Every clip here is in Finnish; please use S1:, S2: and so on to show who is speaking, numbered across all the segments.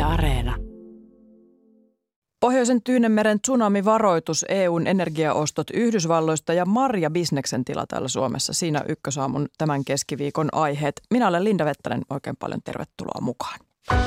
S1: Areena. Pohjoisen Tyynenmeren tsunamivaroitus, EUn energiaostot Yhdysvalloista ja marjabisneksen tila täällä Suomessa. Siinä Ykkösaamun tämän keskiviikon aiheet. Minä olen Linda Vettänen, oikein paljon tervetuloa mukaan.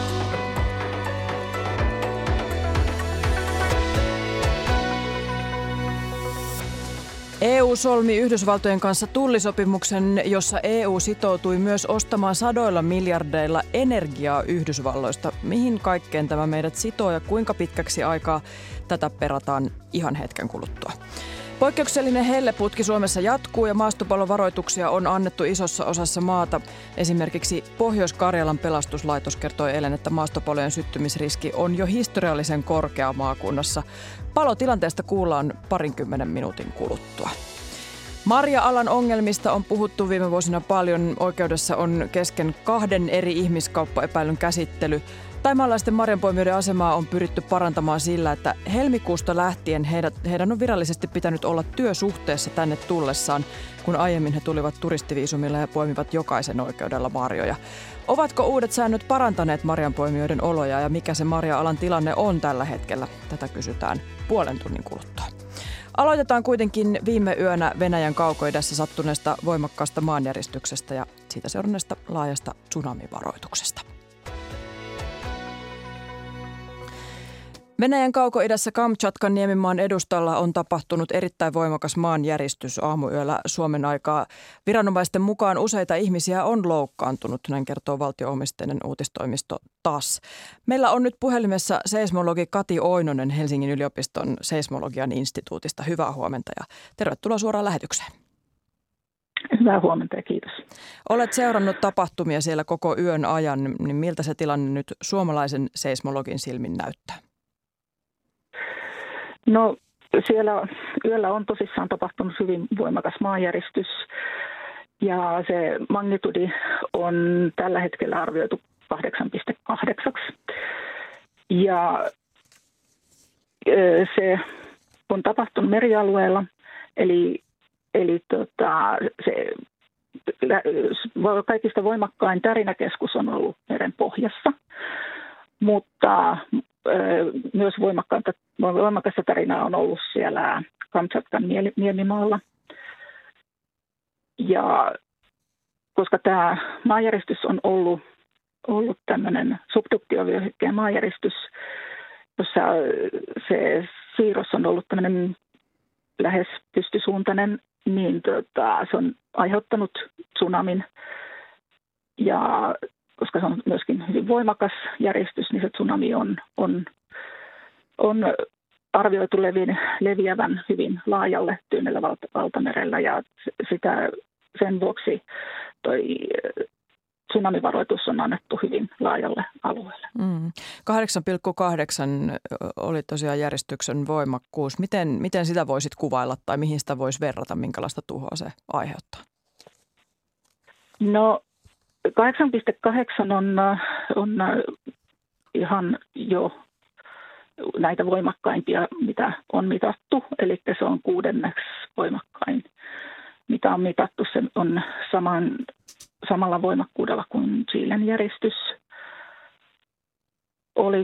S1: EU solmi Yhdysvaltojen kanssa tullisopimuksen, jossa EU sitoutui myös ostamaan sadoilla miljardeilla energiaa Yhdysvalloista. Mihin kaikkeen tämä meidät sitoo ja kuinka pitkäksi aikaa, tätä perataan ihan hetken kuluttua. Poikkeuksellinen helleputki Suomessa jatkuu ja maastopallovaroituksia on annettu isossa osassa maata. Esimerkiksi Pohjois-Karjalan pelastuslaitos kertoi eilen, että maastopalojen syttymisriski on jo historiallisen korkea maakunnassa. Palotilanteesta kuullaan 20 minuutin kuluttua. Marja-alan ongelmista on puhuttu viime vuosina paljon. Oikeudessa on kesken 2 eri ihmiskauppaepäilyn käsittely. Thaimaalaisten marjanpoimijoiden asemaa on pyritty parantamaan sillä, että helmikuusta lähtien heidän on virallisesti pitänyt olla työsuhteessa tänne tullessaan, kun aiemmin he tulivat turistiviisumilla ja poimivat jokaisen oikeudella marjoja. Ovatko uudet säännöt parantaneet marjanpoimijoiden oloja ja mikä se marja-alan tilanne on tällä hetkellä? Tätä kysytään puolen tunnin kuluttua. Aloitetaan kuitenkin viime yönä Venäjän kaukoidässä sattuneesta voimakkaasta maanjäristyksestä ja siitä seuranneesta laajasta tsunamivaroituksesta. Venäjän kaukoidässä Kamtšatkan niemimaan edustalla on tapahtunut erittäin voimakas maanjäristys aamuyöllä Suomen aikaa. Viranomaisten mukaan useita ihmisiä on loukkaantunut, näin kertoo valtio-omisteinen uutistoimisto TASS. Meillä on nyt puhelimessa seismologi Kati Oinonen Helsingin yliopiston seismologian instituutista. Hyvää huomenta ja tervetuloa suoraan lähetykseen.
S2: Hyvää huomenta ja kiitos.
S1: Olet seurannut tapahtumia siellä koko yön ajan, niin miltä se tilanne nyt suomalaisen seismologin silmin näyttää?
S2: No siellä yöllä on tosissaan tapahtunut hyvin voimakas maanjäristys ja se magnitudi on tällä hetkellä arvioitu 8,8. Ja se on tapahtunut merialueella, eli se kaikista voimakkain tärinäkeskus on ollut meren pohjassa, mutta myös voimakasta tarinaa on ollut siellä Kamtšatkan niemimaalla. Ja koska tämä maanjäristys on ollut tämmöinen subduktiovyöhykkeen maanjäristys, jossa se siirros on ollut tämmöinen lähes pystysuuntainen, niin se on aiheuttanut tsunamin. Ja koska se on myöskin hyvin voimakas järjestys, niin se tsunami on arvioitu leviävän hyvin laajalle Tyynellä valtamerellä ja sen vuoksi toi tsunamivaroitus on annettu hyvin laajalle alueelle.
S1: 8,8 oli tosiaan järjestyksen voimakkuus. Miten sitä voisit kuvailla tai mihin sitä voisi verrata, minkälaista tuhoa se aiheuttaa?
S2: No 8,8 on ihan jo näitä voimakkaimpia, mitä on mitattu. Eli se on 6. voimakkain, mitä on mitattu. Se on samalla voimakkuudella kuin Chilen järjestys oli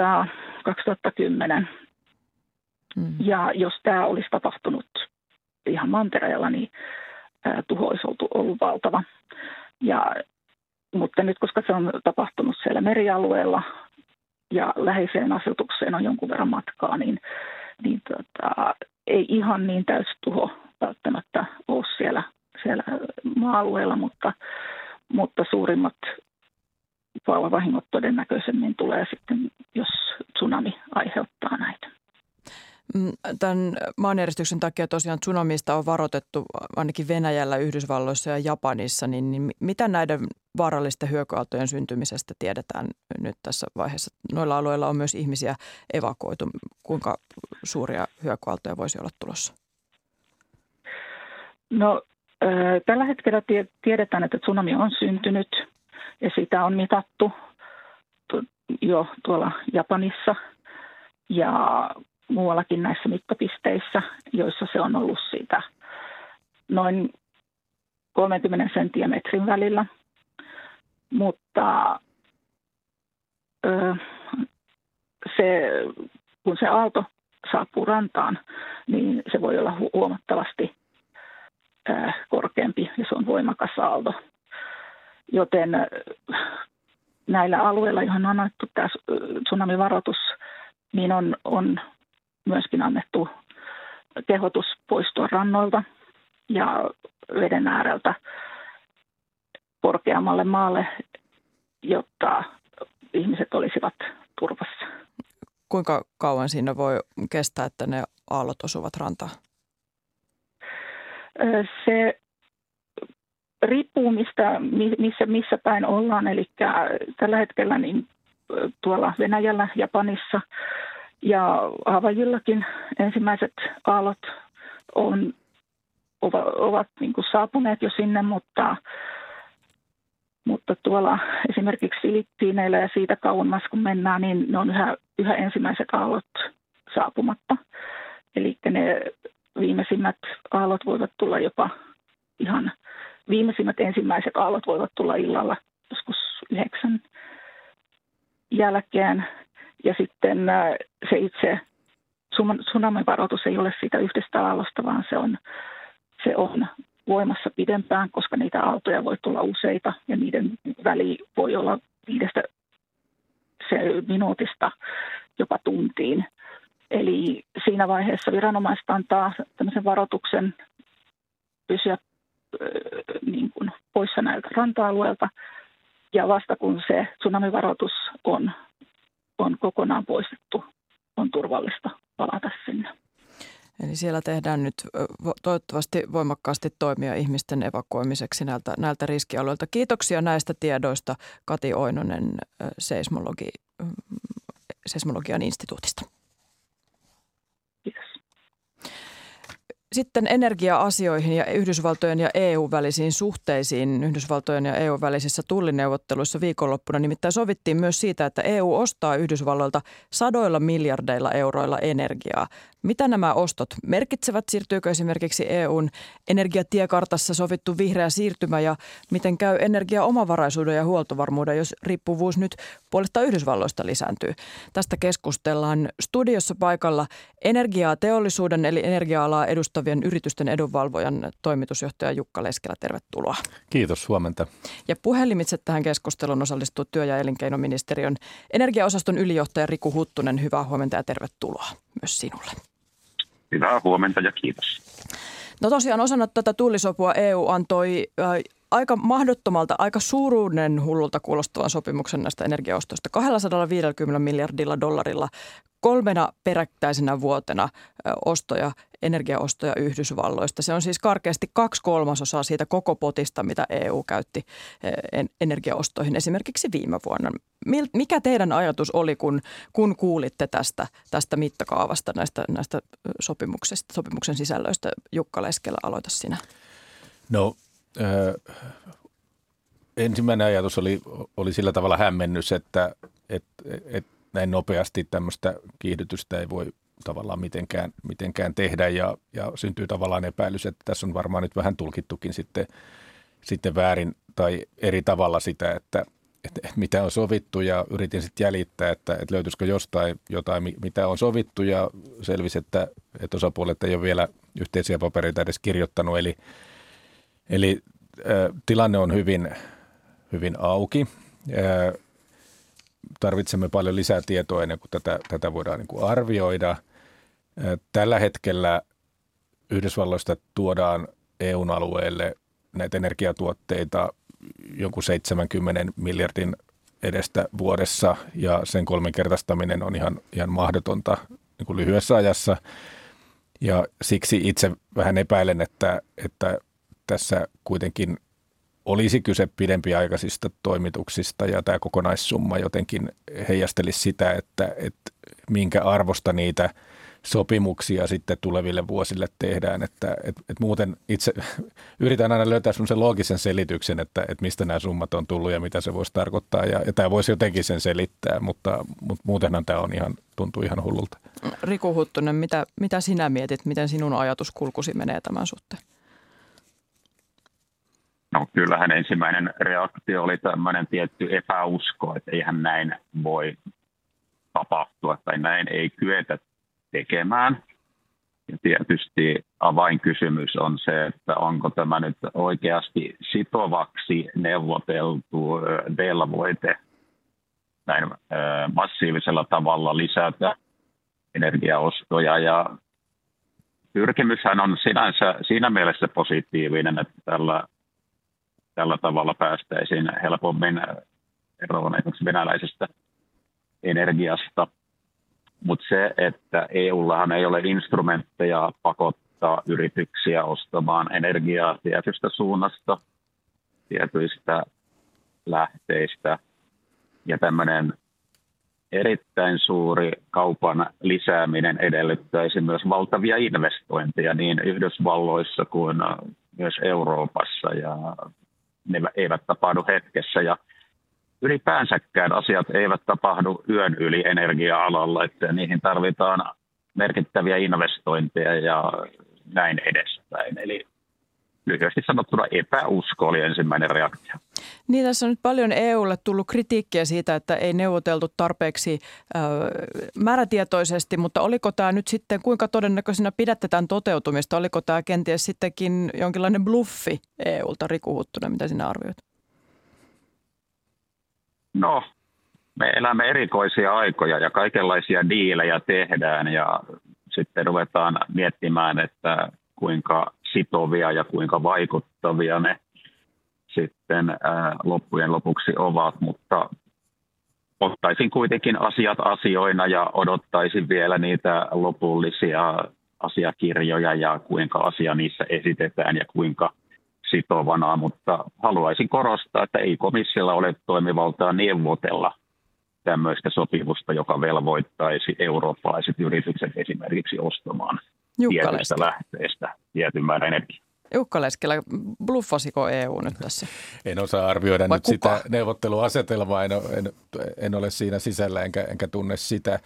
S2: 2010. Ja jos tämä olisi tapahtunut ihan mantereella, niin tuho olisi ollut valtava. Mutta nyt, koska se on tapahtunut siellä merialueella ja läheiseen asutukseen on jonkun verran matkaa, niin ei ihan niin täysi tuho välttämättä ole siellä maa-alueella, mutta suurimmat vahingot todennäköisemmin tulee sitten, jos tsunami aiheuttaa näitä.
S1: Tämän maanjäristyksen takia tosiaan tsunamista on varoitettu ainakin Venäjällä, Yhdysvalloissa ja Japanissa, niin mitä näiden vaarallisten hyökyaaltojen syntymisestä tiedetään nyt tässä vaiheessa? Noilla alueilla on myös ihmisiä evakuoitu. Kuinka suuria hyökyaaltoja voisi olla tulossa?
S2: No tällä hetkellä tiedetään, että tsunami on syntynyt ja sitä on mitattu jo tuolla Japanissa ja muuallakin näissä mittapisteissä, joissa se on ollut siitä noin 30 senttimetrin välillä. Mutta kun se aalto saapuu rantaan, niin se voi olla huomattavasti korkeampi ja se on voimakas aalto. Joten näillä alueilla, johon on annettu tämä tsunamivaroitus, niin on myöskin annettu kehotus poistua rannoilta ja veden ääreltä korkeammalle maalle, jotta ihmiset olisivat turvassa.
S1: Kuinka kauan siinä voi kestää, että ne aallot osuvat rantaan?
S2: Se riippuu missä päin ollaan. Eli tällä hetkellä niin tuolla Venäjällä, Japanissa ja Havajillakin ensimmäiset aallot ovat niin kuin saapuneet jo sinne, mutta tuolla esimerkiksi Filippiineillä ja siitä kauemmas kun mennään, niin ne on yhä ensimmäiset aallot saapumatta. Eli ne viimeisimmät aallot voivat tulla viimeisimmät ensimmäiset aallot voivat tulla illalla joskus 9 jälkeen. Ja sitten se itse tsunamivaroitus ei ole siitä yhdestä aallosta, vaan se on voimassa pidempään, koska niitä aaltoja voi tulla useita ja niiden väli voi olla 5 minuutista jopa tuntiin. Eli siinä vaiheessa viranomaiset antaa tämmöisen varoituksen pysyä niin kuin poissa näiltä ranta-alueelta ja vasta kun se tsunamivaroitus on kokonaan poistettu, on turvallista palata sinne.
S1: Eli siellä tehdään nyt toivottavasti voimakkaasti toimia ihmisten evakuoimiseksi näiltä riskialueilta. Kiitoksia näistä tiedoista, Kati Oinonen Seismologian instituutista.
S2: Kiitos.
S1: Sitten energia-asioihin ja Yhdysvaltojen ja EU-välisiin suhteisiin. Yhdysvaltojen ja EU välisissä tullineuvotteluissa viikonloppuna nimittäin sovittiin myös siitä, että EU ostaa Yhdysvalloilta sadoilla miljardeilla euroilla energiaa. Mitä nämä ostot merkitsevät? Siirtyykö esimerkiksi EUn energiatiekartassa sovittu vihreä siirtymä ja miten käy energiaomavaraisuuden ja huoltovarmuuden, jos riippuvuus nyt puolestaan Yhdysvalloista lisääntyy? Tästä keskustellaan studiossa paikalla energiateollisuuden eli energia-alaa edustavien yritysten edunvalvojan toimitusjohtaja Jukka Leskelä. Tervetuloa.
S3: Kiitos, huomenta. Ja
S1: puhelimitse tähän keskusteluun osallistuu työ- ja elinkeinoministeriön energiaosaston ylijohtaja Riku Huttunen. Hyvää huomenta ja tervetuloa myös sinulle.
S4: Hyvää huomenta ja kiitos.
S1: No tosiaan osana tätä tullisopua EU antoi aika mahdottomalta, aika suuruuden hullulta kuulostavan sopimuksen näistä energiaostoista 250 miljardilla dollarilla 3 perättäisenä vuotena energiaostoja Yhdysvalloista. Se on siis karkeasti 2/3 siitä koko potista, mitä EU käytti energiaostoihin esimerkiksi viime vuonna. Mikä teidän ajatus oli, kun kuulitte tästä mittakaavasta näistä sopimuksen sisällöistä? Jukka Leskelä, aloita sinä.
S3: No ensimmäinen ajatus oli sillä tavalla hämmennys, että näin nopeasti tämmöistä kiihdytystä ei voi tavallaan mitenkään tehdä ja syntyy tavallaan epäilys, että tässä on varmaan nyt vähän tulkittukin sitten väärin tai eri tavalla sitä, että mitä on sovittu ja yritin sitten jäljittää, että löytyisikö jostain jotain, mitä on sovittu ja selvisi, että osapuolet ei ole vielä yhteisiä papereita edes kirjoittanut, eli tilanne on hyvin auki. Tarvitsemme paljon lisää tietoa ennen kuin tätä voidaan niin kuin arvioida. Tällä hetkellä Yhdysvalloista tuodaan EUn alueelle näitä energiatuotteita jonkun 70 miljardin edestä vuodessa ja sen 3-kertaistaminen on ihan mahdotonta niin kuin lyhyessä ajassa. Ja siksi itse vähän epäilen, että tässä kuitenkin olisi kyse pidempiaikaisista toimituksista ja tämä kokonaissumma jotenkin heijastelisi sitä, että minkä arvosta niitä sopimuksia sitten tuleville vuosille tehdään. Että muuten itse yritän aina löytää semmoisen loogisen selityksen, että mistä nämä summat on tullut ja mitä se voisi tarkoittaa. Ja tämä voisi jotenkin sen selittää, mutta muutenhan tämä tuntuu ihan hullulta.
S1: Riku Huttunen, mitä sinä mietit, miten sinun ajatuskulkusi menee tämän suhteen?
S4: No kyllähän ensimmäinen reaktio oli tämmöinen tietty epäusko, että eihän näin voi tapahtua tai näin ei kyetä tekemään. Ja tietysti avainkysymys on se, että onko tämä nyt oikeasti sitovaksi neuvoteltu velvoite näin massiivisella tavalla lisätä energiaostoja. Ja pyrkimyshän on sinänsä siinä mielessä positiivinen, että tällä tavalla päästäisiin helpommin eroon esimerkiksi venäläisestä energiasta. Mutta se, että EUllahan ei ole instrumentteja pakottaa yrityksiä ostamaan energiaa tietystä suunnasta, tietyistä lähteistä. Ja tämmöinen erittäin suuri kaupan lisääminen edellyttäisi myös valtavia investointeja niin Yhdysvalloissa kuin myös Euroopassa. Ja ne eivät tapahdu hetkessä. Ja ylipäänsäkään asiat eivät tapahdu yön yli energia-alalla, että niihin tarvitaan merkittäviä investointeja ja näin edespäin. Eli lyhyesti sanottuna epäusko oli ensimmäinen reaktio.
S1: Niin, tässä on nyt paljon EUlle tullut kritiikkiä siitä, että ei neuvoteltu tarpeeksi määrätietoisesti, mutta oliko tämä nyt sitten, kuinka todennäköisenä pidätte tämän toteutumista? Oliko tämä kenties sittenkin jonkinlainen bluffi EUlta, Riku Huttunen, mitä sinä arvioit?
S4: No, me elämme erikoisia aikoja ja kaikenlaisia diilejä tehdään ja sitten ruvetaan miettimään, että kuinka sitovia ja kuinka vaikuttavia ne sitten loppujen lopuksi ovat, mutta ottaisin kuitenkin asiat asioina ja odottaisin vielä niitä lopullisia asiakirjoja ja kuinka asia niissä esitetään ja kuinka sitovana, mutta haluaisin korostaa, että ei komissiolla ole toimivaltaa neuvotella tämmöistä sopimusta, joka velvoittaisi eurooppalaiset yritykset esimerkiksi ostamaan tietystä lähteestä tietyn määrän energiaa.
S1: Jukka Leskelä, bluffasiko EU nyt tässä?
S3: En osaa arvioida nyt sitä neuvotteluasetelmaa, en ole siinä sisällä enkä tunne sitä.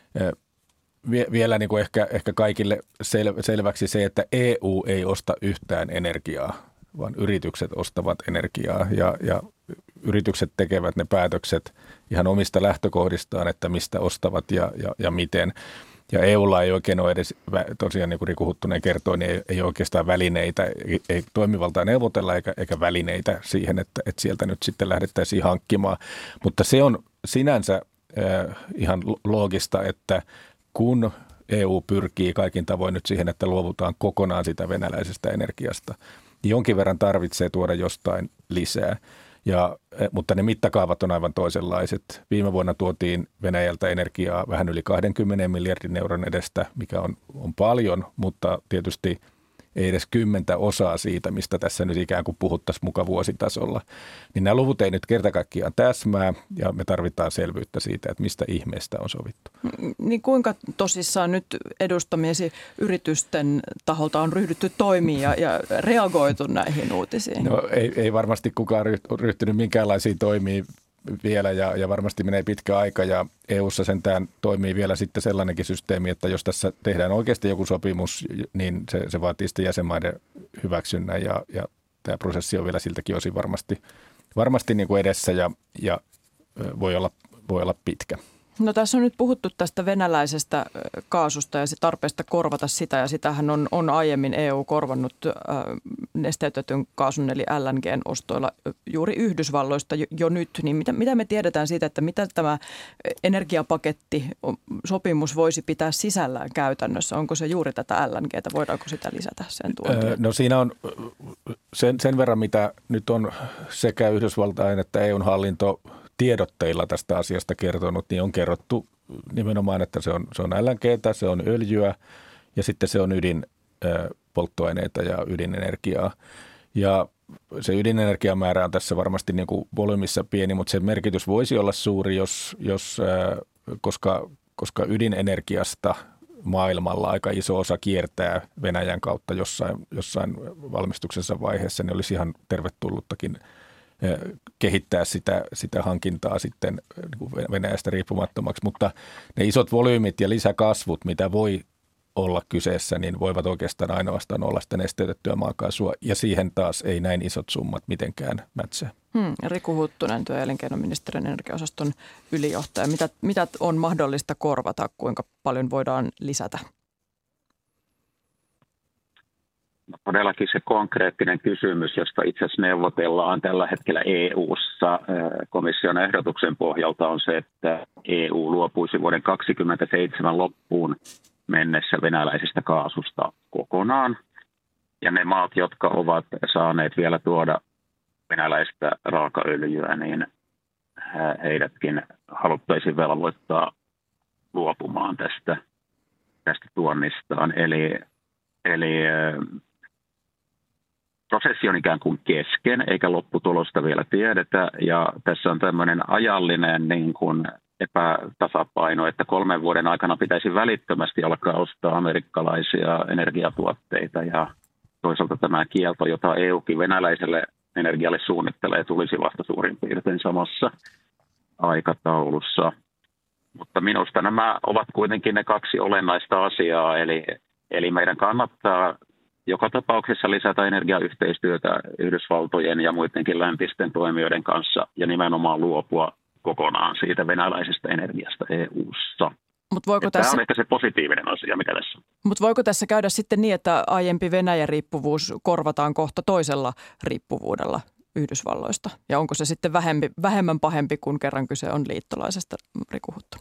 S3: Vielä niin kuin ehkä kaikille selväksi se, että EU ei osta yhtään energiaa, vaan yritykset ostavat energiaa ja yritykset tekevät ne päätökset ihan omista lähtökohdistaan, että mistä ostavat ja miten. Ja EUlla ei oikein ole edes, tosiaan niin kuin Riku Huttunen kertoi, niin ei oikeastaan välineitä, ei toimivaltaa neuvotella eikä välineitä siihen, että sieltä nyt sitten lähdettäisiin hankkimaan. Mutta se on sinänsä ihan loogista, että kun EU pyrkii kaikin tavoin nyt siihen, että luovutaan kokonaan sitä venäläisestä energiasta, niin jonkin verran tarvitsee tuoda jostain lisää. Mutta ne mittakaavat on aivan toisenlaiset. Viime vuonna tuotiin Venäjältä energiaa vähän yli 20 miljardin euron edestä, mikä on paljon, mutta tietysti ei edes 10% siitä, mistä tässä nyt ikään kuin puhuttaisiin muka vuositasolla. Niin nämä luvut ei nyt kerta kaikkiaan täsmää ja me tarvitaan selvyyttä siitä, että mistä ihmeestä on sovittu.
S1: Niin kuinka tosissaan nyt edustamiesi yritysten taholta on ryhdytty toimiin ja reagoitu näihin uutisiin?
S3: No ei varmasti kukaan ryhtynyt minkäänlaisiin toimiin vielä ja varmasti menee pitkä aika ja EU:ssa sentään toimii vielä sitten sellainenkin systeemi, että jos tässä tehdään oikeasti joku sopimus, niin se vaatii sitten jäsenmaiden hyväksynnän ja tämä prosessi on vielä siltäkin osin varmasti niin kuin edessä ja voi olla pitkä.
S1: No tässä on nyt puhuttu tästä venäläisestä kaasusta ja se tarpeesta korvata sitä ja sitähän on aiemmin EU korvannut nesteytetyn kaasun eli LNG:n ostoilla juuri Yhdysvalloista jo nyt. Niin mitä me tiedetään siitä, että mitä tämä energiapaketti sopimus voisi pitää sisällään käytännössä? Onko se juuri tätä LNGtä? Voidaanko sitä lisätä sen tuontia?
S3: No siinä on sen verran, mitä nyt on sekä Yhdysvaltain että EUn hallinto tiedotteilla tästä asiasta kertonut, niin on kerrottu nimenomaan, että se on LNGtä, se on öljyä ja sitten se on ydinpolttoaineita ja ydinenergiaa. Ja se ydinenergiamäärä on tässä varmasti niin kuin volyymissa pieni, mutta sen merkitys voisi olla suuri, koska ydinenergiasta maailmalla aika iso osa kiertää Venäjän kautta jossain valmistuksensa vaiheessa, niin olisi ihan tervetulluttakin kehittää sitä hankintaa sitten Venäjästä riippumattomaksi, mutta ne isot volyymit ja lisäkasvut, mitä voi olla kyseessä, niin voivat oikeastaan ainoastaan olla sitä nesteytettyä maakaasua, ja siihen taas ei näin isot summat mitenkään mätsää.
S1: Riku Huttunen, työ- ja elinkeinoministeriön energiaosaston ylijohtaja. Mitä on mahdollista korvata, kuinka paljon voidaan lisätä?
S4: No, todellakin se konkreettinen kysymys, josta itse asiassa neuvotellaan tällä hetkellä EU:ssa komission ehdotuksen pohjalta, on se, että EU luopuisi vuoden 2027 loppuun mennessä venäläisestä kaasusta kokonaan. Ja ne maat, jotka ovat saaneet vielä tuoda venäläistä raakaöljyä, niin heidätkin haluttaisiin velvoittaa luopumaan tästä tuonnistaan. Eli prosessi on ikään kuin kesken, eikä lopputulosta vielä tiedetä. Ja tässä on tämmöinen ajallinen niin kuin epätasapaino, että 3 vuoden aikana pitäisi välittömästi alkaa ostaa amerikkalaisia energiatuotteita. Ja toisaalta tämä kielto, jota EUkin venäläiselle energialle suunnittelee, tulisi vasta suurin piirtein samassa aikataulussa. Mutta minusta nämä ovat kuitenkin ne 2 olennaista asiaa, eli meidän kannattaa joka tapauksessa lisätä energiayhteistyötä Yhdysvaltojen ja muidenkin läntisten toimijoiden kanssa ja nimenomaan luopua kokonaan siitä venäläisestä energiasta EU:ssa. Tämä on ehkä se positiivinen asia, mikä tässä on.
S1: Mutta voiko tässä käydä sitten niin, että aiempi Venäjä-riippuvuus korvataan kohta toisella riippuvuudella Yhdysvalloista? Ja onko se sitten vähemmän pahempi, kun kerran kyse on liittolaisesta, Riku Huttunen?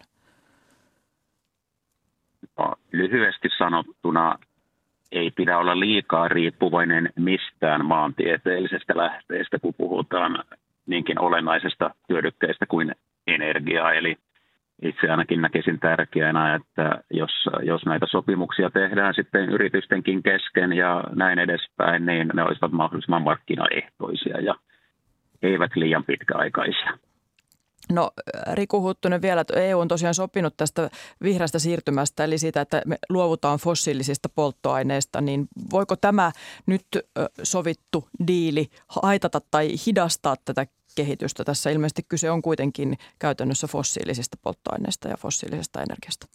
S4: No, lyhyesti sanottuna ei pidä olla liikaa riippuvainen mistään maantieteellisestä lähteestä, kun puhutaan niinkin olennaisesta hyödykkeestä kuin energiaa. Eli itse ainakin näkisin tärkeänä, että jos näitä sopimuksia tehdään sitten yritystenkin kesken ja näin edespäin, niin ne olisivat mahdollisimman markkinaehtoisia ja eivät liian pitkäaikaisia.
S1: No Riku Huttunen vielä, että EU on tosiaan sopinut tästä vihreästä siirtymästä, eli siitä, että me luovutaan fossiilisista polttoaineista, niin voiko tämä nyt sovittu diili haitata tai hidastaa tätä kehitystä? Tässä ilmeisesti kyse on kuitenkin käytännössä fossiilisista polttoaineista ja fossiilisesta energiasta.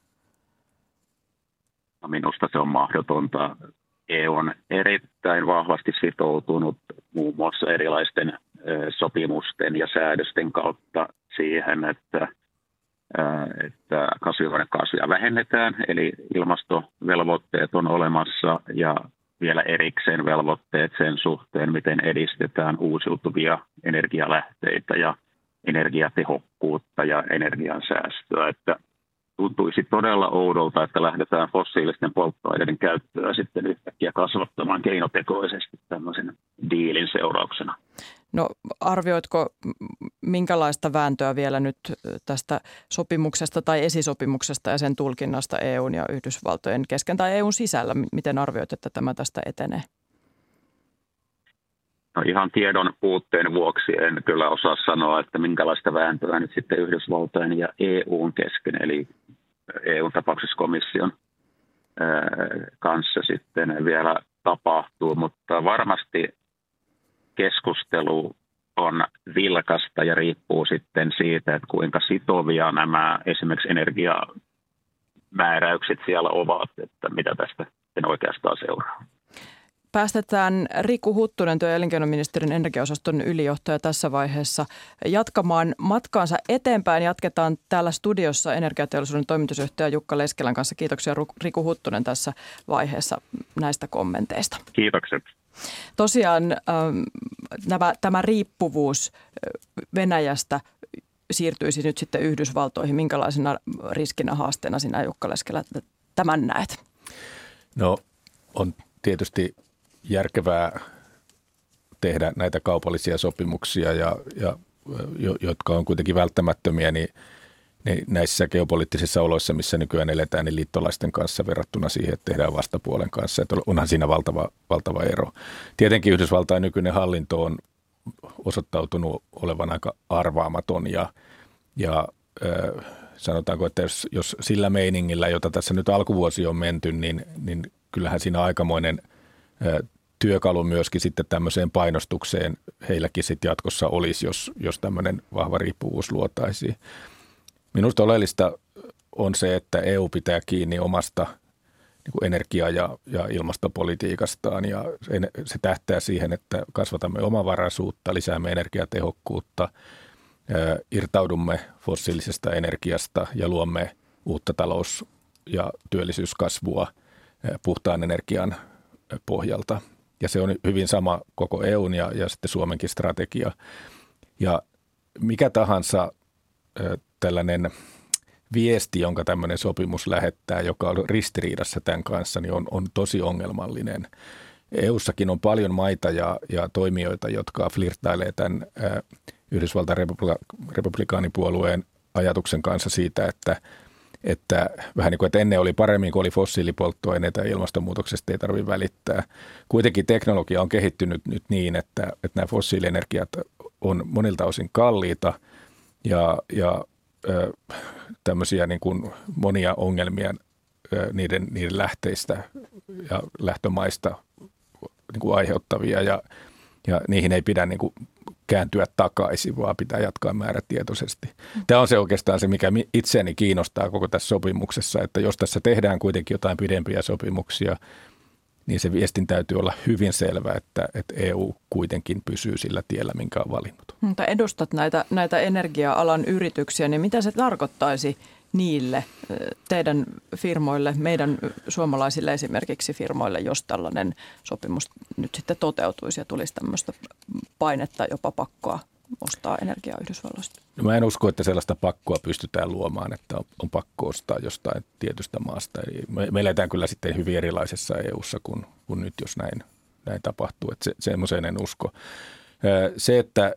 S4: No, minusta se on mahdotonta. EU on erittäin vahvasti sitoutunut muun muassa erilaisten sopimusten ja säädösten kautta siihen, että kasvihuonekaasuja vähennetään, eli ilmastovelvoitteet on olemassa ja vielä erikseen velvoitteet sen suhteen, miten edistetään uusiutuvia energialähteitä ja energiatehokkuutta ja energiansäästöä. Että tuntuisi todella oudolta, että lähdetään fossiilisten polttoaineiden käyttöä sitten yhtäkkiä kasvattamaan keinotekoisesti tämmöisen diilin seurauksena.
S1: No arvioitko, minkälaista vääntöä vielä nyt tästä sopimuksesta tai esisopimuksesta ja sen tulkinnasta EUn ja Yhdysvaltojen kesken tai EUn sisällä? Miten arvioit, että tämä tästä etenee?
S4: No ihan tiedon puutteen vuoksi en kyllä osaa sanoa, että minkälaista vääntöä nyt sitten Yhdysvaltojen ja EUn kesken, eli EUn tapauksessa komission kanssa sitten vielä tapahtuu, mutta varmasti keskustelu on vilkasta ja riippuu sitten siitä, että kuinka sitovia nämä esimerkiksi energiamääräykset siellä ovat, että mitä tästä sen oikeastaan seuraa.
S1: Päästetään Riku Huttunen, työ- ja elinkeinoministeriön energiaosaston ylijohtaja tässä vaiheessa, jatkamaan matkaansa eteenpäin. Jatketaan täällä studiossa energiateollisuuden toimitusjohtaja Jukka Leskelän kanssa. Kiitoksia Riku Huttunen tässä vaiheessa näistä kommenteista.
S4: Kiitokset.
S1: Tosiaan tämä riippuvuus Venäjästä siirtyisi nyt sitten Yhdysvaltoihin. Minkälaisena riskinä, haasteena sinä, Jukka Leskelä, tämän näet?
S3: No on tietysti järkevää tehdä näitä kaupallisia sopimuksia, jotka on kuitenkin välttämättömiä, niin näissä geopoliittisissa oloissa, missä nykyään eletään, niin liittolaisten kanssa verrattuna siihen, että tehdään vastapuolen kanssa. Että onhan siinä valtava ero. Tietenkin Yhdysvaltain nykyinen hallinto on osoittautunut olevan aika arvaamaton ja sanotaanko, että jos sillä meiningillä, jota tässä nyt alkuvuosi on menty, niin kyllähän siinä aikamoinen työkalu myöskin sitten tämmöiseen painostukseen heilläkin sitten jatkossa olisi, jos tämmöinen vahva riippuvuus luotaisiin. Minusta oleellista on se, että EU pitää kiinni omasta niin kuin energia- ja ilmastopolitiikastaan ja se tähtää siihen, että kasvatamme omavaraisuutta, lisäämme energiatehokkuutta, irtaudumme fossiilisesta energiasta ja luomme uutta talous- ja työllisyyskasvua puhtaan energian pohjalta. Ja se on hyvin sama koko EUn ja sitten Suomenkin strategia. Ja mikä tahansa tällainen viesti, jonka tämmöinen sopimus lähettää, joka on ristiriidassa tämän kanssa, niin on tosi ongelmallinen. EUssakin on paljon maita ja toimijoita, jotka flirttailee tämän Yhdysvaltain republikaanipuolueen ajatuksen kanssa siitä, että vähän niin kuin, että ennen oli paremmin, kun oli fossiilipolttoaineita ja ilmastonmuutoksesta ei tarvitse välittää. Kuitenkin teknologia on kehittynyt nyt niin, että nämä fossiilienergiat on monilta osin kalliita ja tämmöisiä niin kuin monia ongelmia niiden lähteistä ja lähtömaista niin kuin aiheuttavia ja niihin ei pidä niin kuin kääntyä takaisin, vaan pitää jatkaa määrätietoisesti. Tämä on se oikeastaan se, mikä itseäni kiinnostaa koko tässä sopimuksessa, että jos tässä tehdään kuitenkin jotain pidempiä sopimuksia, niin se viestin täytyy olla hyvin selvä, että EU kuitenkin pysyy sillä tiellä, minkä on valinnut.
S1: Mutta edustat näitä energia-alan yrityksiä, niin mitä se tarkoittaisi niille, teidän firmoille, meidän suomalaisille esimerkiksi firmoille, jos tällainen sopimus nyt sitten toteutuisi ja tulisi tämmöistä painetta, jopa pakkoa ostaa energiaa Yhdysvalloista?
S3: No mä en usko, että sellaista pakkoa pystytään luomaan, että on pakko ostaa jostain tietystä maasta. Eli me eletään kyllä sitten hyvin erilaisessa EU:ssa kuin nyt, jos näin tapahtuu. Että semmoiseen en usko. Se, että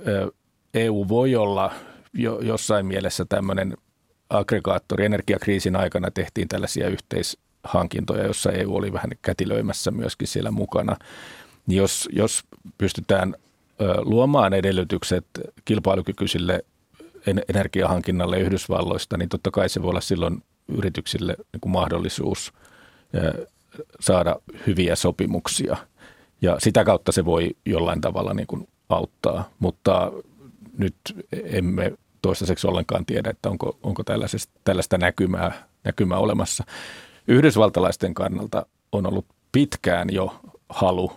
S3: EU voi olla jossain mielessä tämmöinen aggregaattori. Energiakriisin aikana tehtiin tällaisia yhteishankintoja, jossa EU oli vähän kätilöimässä myöskin siellä mukana. Jos pystytään luomaan edellytykset kilpailukykyisille energiahankinnalle Yhdysvalloista, niin totta kai se voi olla silloin yrityksille niin kuin mahdollisuus saada hyviä sopimuksia. Ja sitä kautta se voi jollain tavalla niin kuin auttaa, mutta nyt emme toistaiseksi ollenkaan tiedä, että onko tällaista näkymää olemassa. Yhdysvaltalaisten kannalta on ollut pitkään jo halu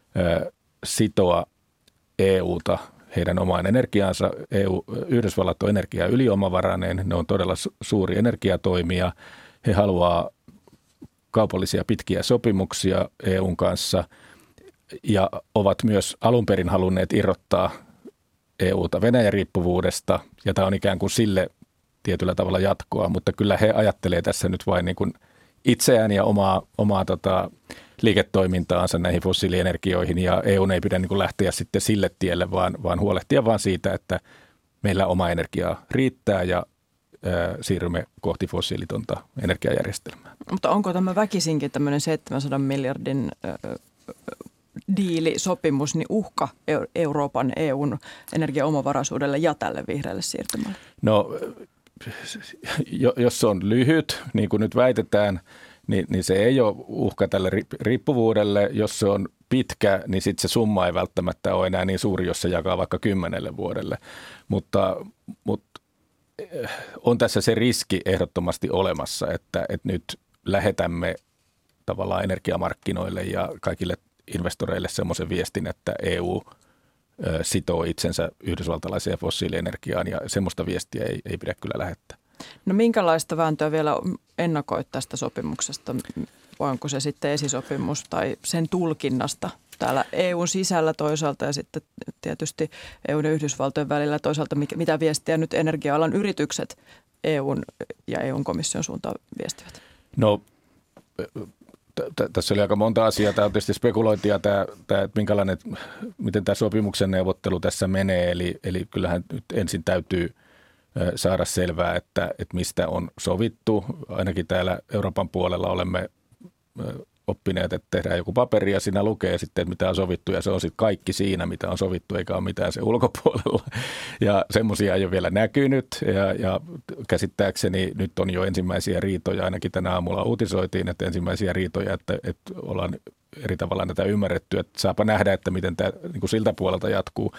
S3: sitoa EUta heidän omaan energiaansa. Yhdysvallat on energiaa yliomavarainen, ne on todella suuri energiatoimija. He haluaa kaupallisia pitkiä sopimuksia EUn kanssa ja ovat myös alun perin halunneet irrottaa EUta Venäjä-riippuvuudesta, ja tämä on ikään kuin sille tietyllä tavalla jatkoa, mutta kyllä he ajattelee tässä nyt vain niin kuin itseään ja omaa liiketoimintaansa näihin fossiilienergioihin, ja EU ei pidä niin kuin lähteä sitten sille tielle, vaan huolehtia vaan siitä, että meillä oma energiaa riittää ja siirrymme kohti fossiilitonta energiajärjestelmää.
S1: Mutta onko tämä väkisinkin tämmöinen 700 miljardin diilisopimus, niin uhka Euroopan, EUn energiaomavaraisuudelle ja tälle vihreälle siirtymälle?
S3: No, jos se on lyhyt, niin kuin nyt väitetään, niin se ei ole uhka tälle riippuvuudelle. Jos se on pitkä, niin sitten se summa ei välttämättä ole enää niin suuri, jos se jakaa vaikka 10 vuodelle. Mutta on tässä se riski ehdottomasti olemassa, että nyt lähetämme tavallaan energiamarkkinoille ja kaikille investoreille semmoisen viestin, että EU sitoo itsensä yhdysvaltalaiseen fossiilienergiaan, ja semmoista viestiä ei pidä kyllä lähettää.
S1: No minkälaista vääntöä vielä ennakoit tästä sopimuksesta? Vai onko se sitten esisopimus tai sen tulkinnasta täällä EUn sisällä toisaalta ja sitten tietysti EUn ja Yhdysvaltojen välillä toisaalta, mitä viestiä nyt energia-alan yritykset EUn ja EUn komission suuntaan viestivät?
S3: No tässä oli aika monta asiaa. Tämä on tietysti spekulointia, että miten tämä sopimuksen neuvottelu tässä menee. Eli kyllähän nyt ensin täytyy saada selvää, että mistä on sovittu. Ainakin täällä Euroopan puolella olemme oppineet, että tehdään joku paperi ja siinä lukee sitten, että mitä on sovittu, ja se on sitten kaikki siinä, mitä on sovittu, eikä ole mitään se ulkopuolella. Ja semmoisia ei ole vielä näkynyt, ja käsittääkseni nyt on jo ensimmäisiä riitoja, ainakin tänä aamulla uutisoitiin, että ensimmäisiä riitoja, että ollaan eri tavalla näitä ymmärretty, että saapa nähdä, että miten tämä niin kuin siltä puolelta jatkuu.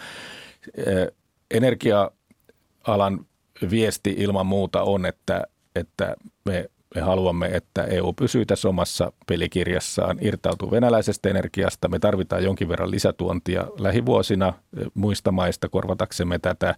S3: Energia-alan viesti ilman muuta on, että me Me haluamme, että EU pysyy tässä omassa pelikirjassaan, irtautuu venäläisestä energiasta. Me tarvitaan jonkin verran lisätuontia lähivuosina muista maista korvataksemme tätä,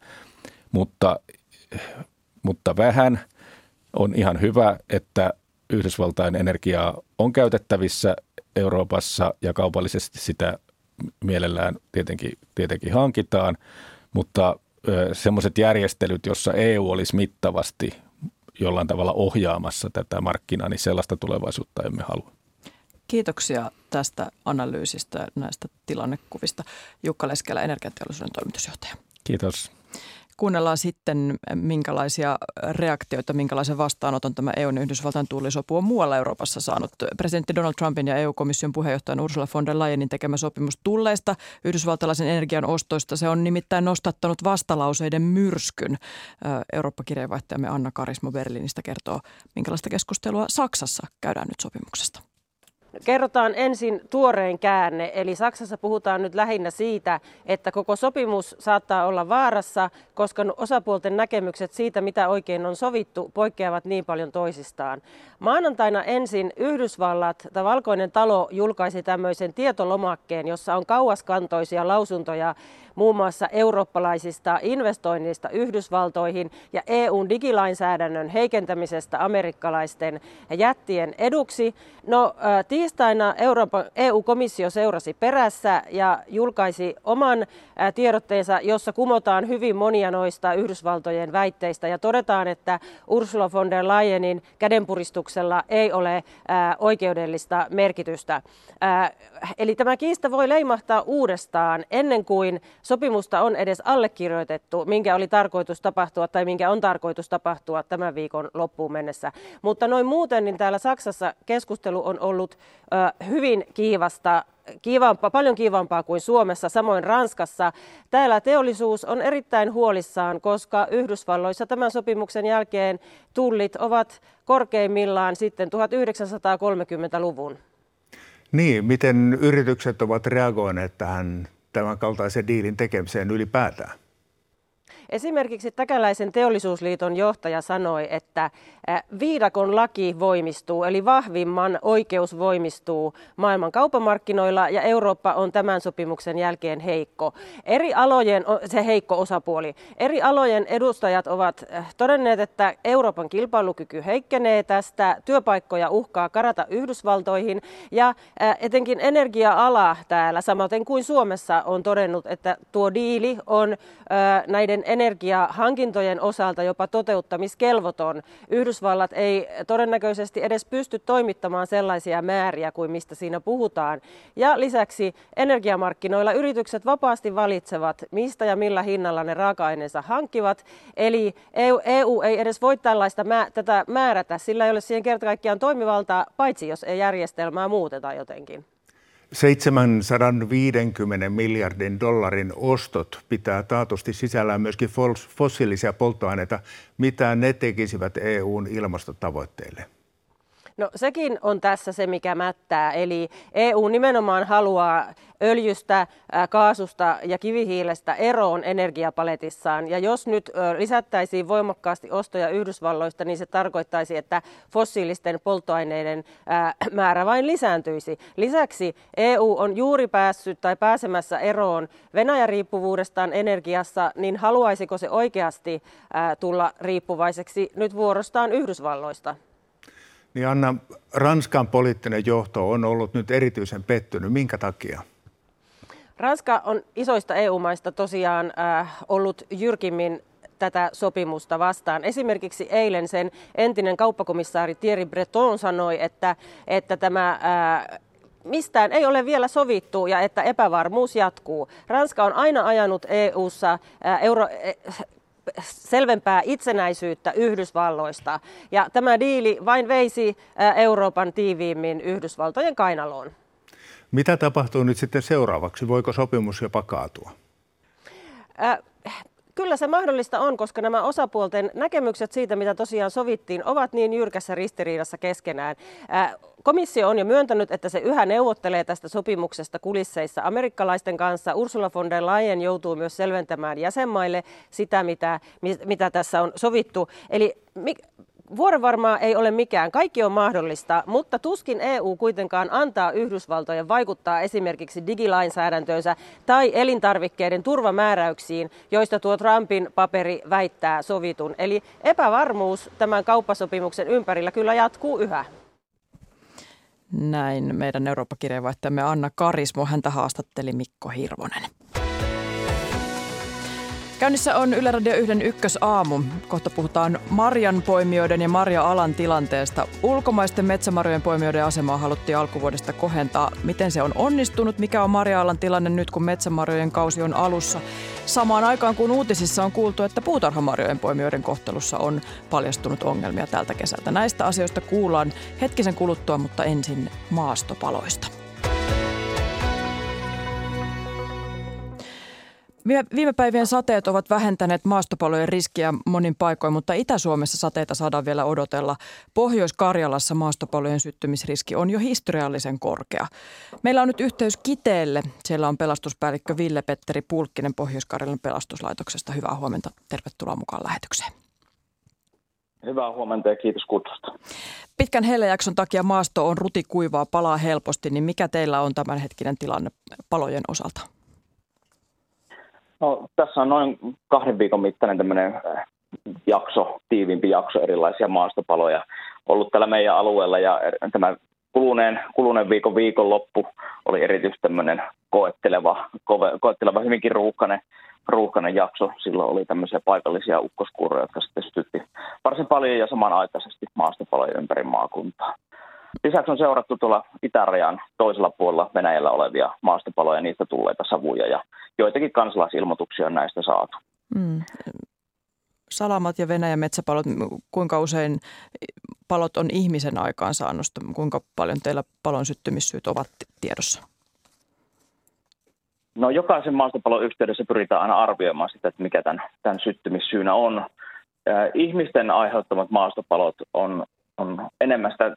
S3: mutta vähän. On ihan hyvä, että Yhdysvaltain energiaa on käytettävissä Euroopassa ja kaupallisesti sitä mielellään tietenkin hankitaan, mutta semmoiset järjestelyt, jossa EU olisi mittavasti jollain tavalla ohjaamassa tätä markkinaa, niin sellaista tulevaisuutta emme halua.
S1: Kiitoksia tästä analyysistä näistä tilannekuvista. Jukka Leskelä, Energiateollisuuden toimitusjohtaja.
S3: Kiitos.
S1: Kuunnellaan sitten, minkälaisia reaktioita, minkälaisen vastaanoton tämä EUn ja Yhdysvaltain tullisopu on muualla Euroopassa saanut. Presidentti Donald Trumpin ja EU-komission puheenjohtajan Ursula von der Leyenin tekemä sopimus tulleista yhdysvaltalaisen energian ostoista. Se on nimittäin nostattanut vastalauseiden myrskyn. Eurooppa-kirjeenvaihtajamme Anna Karismo Berliinistä kertoo, minkälaista keskustelua Saksassa käydään nyt sopimuksesta.
S5: Kerrotaan ensin tuorein käänne, eli Saksassa puhutaan nyt lähinnä siitä, että koko sopimus saattaa olla vaarassa, koska osapuolten näkemykset siitä, mitä oikein on sovittu, poikkeavat niin paljon toisistaan. Maanantaina ensin Yhdysvallat tai Valkoinen talo julkaisi tämmöisen tietolomakkeen, jossa on kauaskantoisia lausuntoja muun muassa eurooppalaisista investoinneista Yhdysvaltoihin ja EUn digilainsäädännön heikentämisestä amerikkalaisten jättien eduksi. No, tiistaina EU-komissio seurasi perässä ja julkaisi oman tiedotteensa, jossa kumotaan hyvin monia noista Yhdysvaltojen väitteistä ja todetaan, että Ursula von der Leyenin kädenpuristuksella ei ole oikeudellista merkitystä. Eli tämä kiista voi leimahtaa uudestaan ennen kuin sopimusta on edes allekirjoitettu, minkä oli tarkoitus tapahtua tai minkä on tarkoitus tapahtua tämän viikon loppuun mennessä. Mutta noin muuten niin täällä Saksassa keskustelu on ollut hyvin kiivasta. Paljon kiivampaa kuin Suomessa, samoin Ranskassa. Täällä teollisuus on erittäin huolissaan, koska Yhdysvalloissa tämän sopimuksen jälkeen tullit ovat korkeimmillaan sitten 1930-luvun.
S6: Niin, miten yritykset ovat reagoineet tähän tämän kaltaisen diilin tekemiseen ylipäätään?
S5: Esimerkiksi Täkäläisen teollisuusliiton johtaja sanoi, että viidakon laki voimistuu, eli vahvimman oikeus voimistuu maailman kaupamarkkinoilla ja Eurooppa on tämän sopimuksen jälkeen heikko. Se heikko osapuoli. Eri alojen edustajat ovat todenneet, että Euroopan kilpailukyky heikkenee tästä, työpaikkoja uhkaa karata Yhdysvaltoihin ja etenkin energia-ala täällä, samaten kuin Suomessa, on todennut, että tuo diili on näiden energiahankintojen osalta jopa toteuttamiskelvoton. Yhdysvallat ei todennäköisesti edes pysty toimittamaan sellaisia määriä kuin mistä siinä puhutaan. Ja lisäksi energiamarkkinoilla yritykset vapaasti valitsevat, mistä ja millä hinnalla ne raaka-aineensa hankkivat. eli EU ei edes voi tätä määrätä, sillä ei ole siihen kerta kaikkiaan toimivaltaa, paitsi jos ei järjestelmää muuteta jotenkin.
S6: 750 miljardin dollarin ostot pitää taatusti sisällään myöskin fossiilisia polttoaineita. Mitä ne tekisivät EUn ilmastotavoitteille?
S5: No sekin on tässä se, mikä mättää. Eli EU nimenomaan haluaa öljystä, kaasusta ja kivihiilestä eroon energiapaletissaan. Ja jos nyt lisättäisiin voimakkaasti ostoja Yhdysvalloista, niin se tarkoittaisi, että fossiilisten polttoaineiden määrä vain lisääntyisi. Lisäksi EU on juuri päässyt tai pääsemässä eroon Venäjä-riippuvuudestaan energiassa, niin haluaisiko se oikeasti tulla riippuvaiseksi nyt vuorostaan Yhdysvalloista?
S6: Niin Anna, Ranskan poliittinen johto on ollut nyt erityisen pettynyt. Minkä takia?
S5: Ranska on isoista EU-maista tosiaan ollut jyrkimmin tätä sopimusta vastaan. Esimerkiksi eilen sen entinen kauppakomissaari Thierry Breton sanoi, että tämä mistään ei ole vielä sovittu ja että epävarmuus jatkuu. Ranska on aina ajanut EU:ssa selvempää itsenäisyyttä Yhdysvalloista. Ja tämä diili vain veisi Euroopan tiiviimmin Yhdysvaltojen kainaloon.
S6: Mitä tapahtuu nyt sitten seuraavaksi? Voiko sopimus jopa kaatua?
S5: Kyllä se mahdollista on, koska nämä osapuolten näkemykset siitä, mitä tosiaan sovittiin, ovat niin jyrkässä ristiriidassa keskenään. Komissio on jo myöntänyt, että se yhä neuvottelee tästä sopimuksesta kulisseissa amerikkalaisten kanssa. Ursula von der Leyen joutuu myös selventämään jäsenmaille sitä, mitä tässä on sovittu. Eli Vuorovarmaa ei ole mikään. Kaikki on mahdollista, mutta tuskin EU kuitenkaan antaa Yhdysvaltojen vaikuttaa esimerkiksi digilainsäädäntöönsä tai elintarvikkeiden turvamääräyksiin, joista tuo Trumpin paperi väittää sovitun. Eli epävarmuus tämän kauppasopimuksen ympärillä kyllä jatkuu yhä.
S1: Näin meidän Eurooppa-kirjeenvaihtajamme Anna Karismo, häntä haastatteli Mikko Hirvonen. Käynnissä on Yle Radio 1 ykkösaamu. Kohta puhutaan marjanpoimijoiden ja marja-alan tilanteesta. Ulkomaisten metsämarjojen poimijoiden asemaa haluttiin alkuvuodesta kohentaa. Miten se on onnistunut? Mikä on marja-alan tilanne nyt, kun metsämarjojen kausi on alussa? Samaan aikaan kun uutisissa on kuultu, että puutarhamarjojen poimijoiden kohtelussa on paljastunut ongelmia tältä kesältä. Näistä asioista kuullaan hetkisen kuluttua, mutta ensin maastopaloista. Viime päivien sateet ovat vähentäneet maastopalojen riskiä monin paikoin, mutta Itä-Suomessa sateita saadaan vielä odotella. Pohjois-Karjalassa maastopalojen syttymisriski on jo historiallisen korkea. Meillä on nyt yhteys Kiteelle. Siellä on pelastuspäällikkö Ville-Petteri Pulkkinen Pohjois-Karjalan pelastuslaitoksesta. Hyvää huomenta. Tervetuloa mukaan lähetykseen.
S7: Hyvää huomenta ja kiitos kutsusta.
S1: Pitkän hellejakson takia maasto on rutikuivaa, palaa helposti. Niin mikä teillä on tämänhetkinen tilanne palojen osalta?
S7: No, tässä on noin 2 viikon mittainen tämmöinen tiiviimpi jakso erilaisia maastopaloja ollut tällä meidän alueella. Ja tämä kuluneen viikonloppu oli erityisesti tämmöinen koetteleva hyvinkin ruuhkainen jakso. Silloin oli tämmöisiä paikallisia ukkoskuuroja, jotka sitten sytytti varsin paljon ja samanaikaisesti maastopaloja ympäri maakuntaa. Lisäksi on seurattu tuolla itärajan toisella puolella Venäjällä olevia maastopaloja ja niistä tulleita savuja ja joitakin kansalaisilmoituksia on näistä saatu.
S1: Salamat ja Venäjän metsäpalot, kuinka usein palot on ihmisen aikaansaannosta? Kuinka paljon teillä palon syttymissyyt ovat tiedossa?
S7: No jokaisen maastopalon yhteydessä pyritään aina arvioimaan sitä, että mikä tämän syttymissyynä on. Ihmisten aiheuttamat maastopalot on enemmän sitä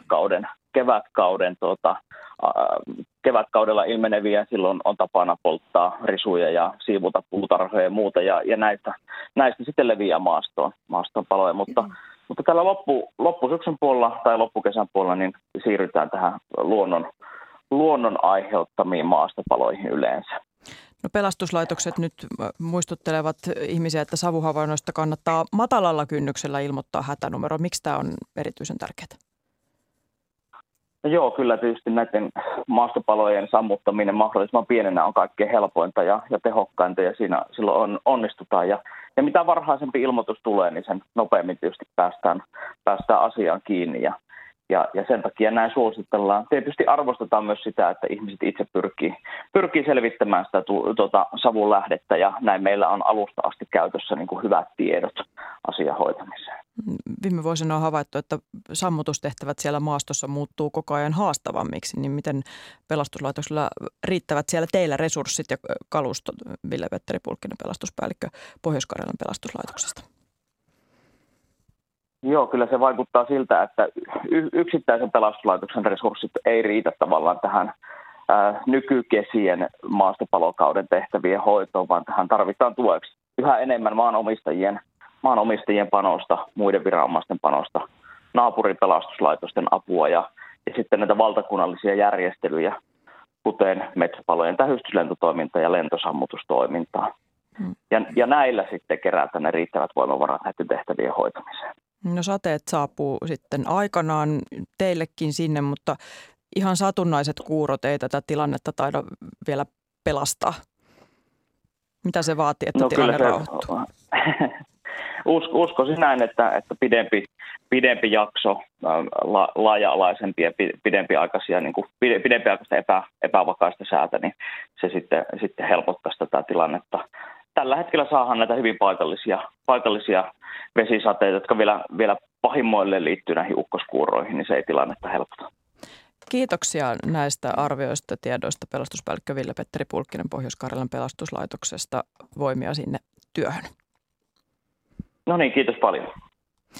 S7: kevätkaudella ilmeneviä. Silloin on tapana polttaa risuja ja siivuta puutarhoja ja muuta. Ja näistä sitten leviää maastoon paloja. Mutta tällä loppusyksyn puolella tai loppukesän puolella niin siirrytään tähän luonnon aiheuttamiin maastopaloihin yleensä.
S1: No pelastuslaitokset nyt muistuttelevat ihmisiä, että savuhavainnoista kannattaa matalalla kynnyksellä ilmoittaa hätänumero. Miksi tämä on erityisen tärkeää?
S7: No joo, kyllä tietysti näiden maastopalojen sammuttaminen mahdollisimman pienenä on kaikkein helpointa ja tehokkainta ja silloin onnistutaan. Ja mitä varhaisempi ilmoitus tulee, niin sen nopeammin tietysti päästään asiaan kiinni ja sen takia näin suositellaan. Tietysti arvostetaan myös sitä, että ihmiset itse pyrkii selvittämään sitä savun lähdettä ja näin meillä on alusta asti käytössä niin kuin hyvät tiedot asian hoitamiseen.
S1: Viime vuosina on havaittu, että sammutustehtävät siellä maastossa muuttuu koko ajan haastavammiksi, niin miten pelastuslaitoksella riittävät siellä teillä resurssit ja kalusto? Ville-Petteri Pulkkinen, pelastuspäällikkö Pohjois-Karjalan pelastuslaitoksesta.
S7: Joo, kyllä se vaikuttaa siltä, että yksittäisen pelastuslaitoksen resurssit ei riitä tavallaan tähän nykykesien maastopalokauden tehtävien hoitoon, vaan tähän tarvitaan tueksi yhä enemmän maanomistajien panosta, muiden viranomaisten panosta, naapuripelastuslaitosten apua ja sitten näitä valtakunnallisia järjestelyjä, kuten metsäpalojen tähystyslentotoimintaa ja lentosammutustoimintaa. Ja näillä sitten kerätään ne riittävät voimavarat näiden tehtävien hoitamiseen.
S1: No sateet saapuu sitten aikanaan teillekin sinne, mutta ihan satunnaiset kuurot ei tätä tilannetta taida vielä pelastaa. Mitä se vaatii, että tilanne rauhoittuu?
S7: Uskoisin näin, että pidempi jakso, laaja-alaisempi ja pidempiaikaista epävakaista säätä, niin se sitten helpottaisi tätä tilannetta. Tällä hetkellä saadaan näitä hyvin paikallisia vesisateita, jotka vielä pahimmoille liittyy näihin ukkoskuuroihin, niin se ei tilannetta helpota.
S1: Kiitoksia näistä arvioista ja tiedoista pelastuspäällikkö Ville-Petteri Pulkkinen Pohjois-Karjalan pelastuslaitoksesta. Voimia sinne työhön.
S7: No niin, kiitos paljon.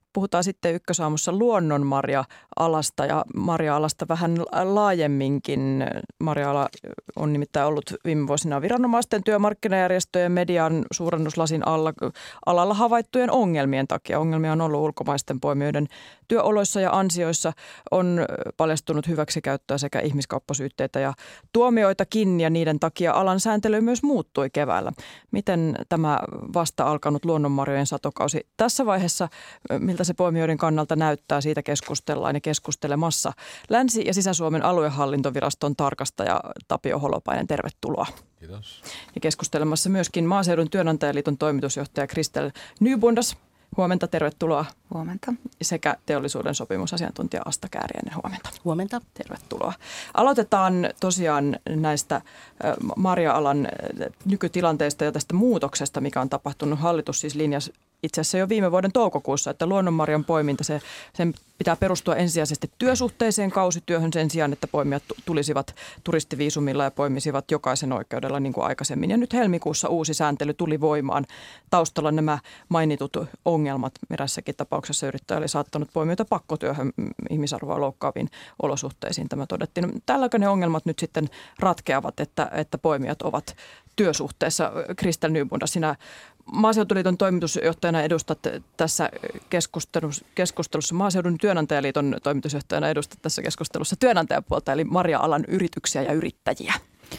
S1: puhutaan sitten Ykkösaamussa luonnonmarja-alasta ja marja-alasta vähän laajemminkin. Marja-ala on nimittäin ollut viime vuosina viranomaisten, työmarkkinajärjestöjen, median suurennuslasin alalla havaittujen ongelmien takia. Ongelmia on ollut ulkomaisten poimijoiden työoloissa ja ansioissa. On paljastunut hyväksikäyttöä sekä ihmiskauppasyytteitä ja tuomioitakin, ja niiden takia alan sääntely myös muuttui keväällä. Miten tämä vasta alkanut luonnonmarjojen satokausi tässä vaiheessa, miltä se poimijoiden kannalta näyttää, siitä keskustellaan ja keskustelemassa Länsi- ja Sisä-Suomen aluehallintoviraston tarkastaja Tapio Holopainen. Tervetuloa.
S8: Kiitos.
S1: Ja keskustelemassa myöskin Maaseudun työnantajaliiton toimitusjohtaja Kristel Nybundas. Huomenta, tervetuloa.
S9: Huomenta.
S1: Sekä teollisuuden sopimusasiantuntija Asta Kääriäinen. Huomenta.
S9: Huomenta.
S1: Tervetuloa. Aloitetaan tosiaan näistä marja-alan nykytilanteista ja tästä muutoksesta, mikä on tapahtunut. Hallitus siis linjasi itse asiassa jo viime vuoden toukokuussa, että luonnonmarjan poiminta, sen pitää perustua ensisijaisesti työsuhteiseen kausityöhön sen sijaan, että poimijat tulisivat turistiviisumilla ja poimisivat jokaisen oikeudella niin kuin aikaisemmin. Ja nyt helmikuussa uusi sääntely tuli voimaan. Taustalla nämä mainitut ongelmat. Erässäkin tapauksessa yrittäjä oli saattanut poimijoita pakkotyöhön ihmisarvoa loukkaaviin olosuhteisiin. Tämä todettiin. Tälläkö ne ongelmat nyt sitten ratkeavat, että poimijat ovat työsuhteessa? Kristel Nybundas, sinä Maaseutuliiton toimitusjohtajana edustat tässä keskustelussa, Maaseudun työnantajaliiton toimitusjohtajana edustat tässä keskustelussa työnantajapuolta, eli marja-alan yrityksiä ja yrittäjiä.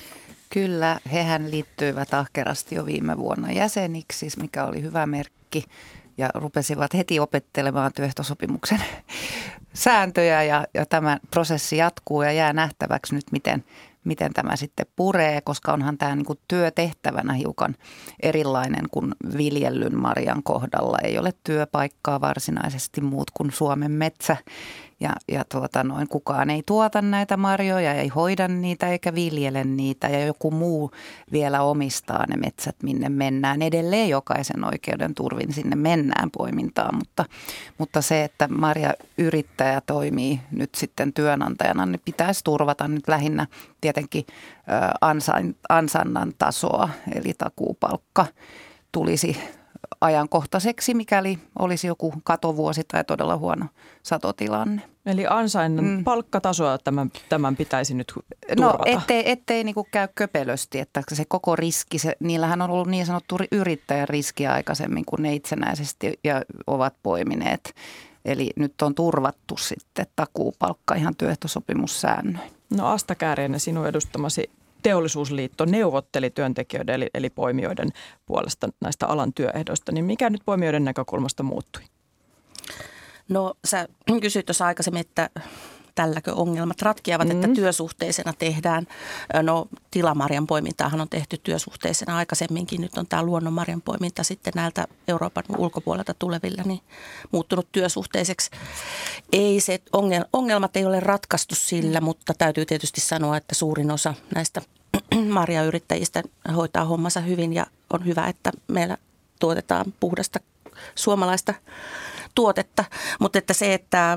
S9: Kyllä, hehän liittyivät ahkerasti jo viime vuonna jäseniksi, mikä oli hyvä merkki, ja rupesivat heti opettelemaan työehtosopimuksen sääntöjä, ja tämä prosessi jatkuu ja jää nähtäväksi nyt, miten tämä sitten puree, koska onhan tämä niin kuin työtehtävänä hiukan erilainen kuin viljellyn marjan kohdalla. Ei ole työpaikkaa varsinaisesti muut kuin Suomen metsä ja kukaan ei tuota näitä marjoja, ei hoida niitä eikä viljele niitä ja joku muu vielä omistaa ne metsät, minne mennään. Edelleen jokaisen oikeuden turvin sinne mennään poimintaan, mutta se, että marjayrittäjä toimii nyt sitten työnantajana, niin pitäisi turvata nyt lähinnä tietenkin ansannan tasoa, eli takuupalkka tulisi ajankohtaiseksi, mikäli olisi joku katovuosi tai todella huono satotilanne.
S1: Eli ansainnan palkkatasoa tämän pitäisi nyt turvata.
S9: No ettei niin kuin käy köpelösti, että se koko riski, niillähän on ollut niin sanottu yrittäjän riski aikaisemmin, kun ne itsenäisesti ja ovat poimineet. Eli nyt on turvattu sitten takuupalkka ihan työehtosopimussäännöin.
S1: No Asta Kääriäinen, sinun edustamasi Teollisuusliitto neuvotteli työntekijöiden eli poimijoiden puolesta näistä alan työehdoista, niin mikä nyt poimijoiden näkökulmasta muuttui?
S10: No sä kysyit tuossa aikaisemmin, että tälläkö ongelmat ratkeavat, että työsuhteisena tehdään. No tilamarjan poimintaahan on tehty työsuhteisena aikaisemminkin. Nyt on tämä luonnonmarjan poiminta sitten näiltä Euroopan ulkopuolelta tuleville niin muuttunut työsuhteiseksi. Ei se ongelmat ei ole ratkaistu sillä, mutta täytyy tietysti sanoa, että suurin osa näistä marjayrittäjistä hoitaa hommansa hyvin ja on hyvä, että meillä tuotetaan puhdasta suomalaista tuotetta, mutta että se, että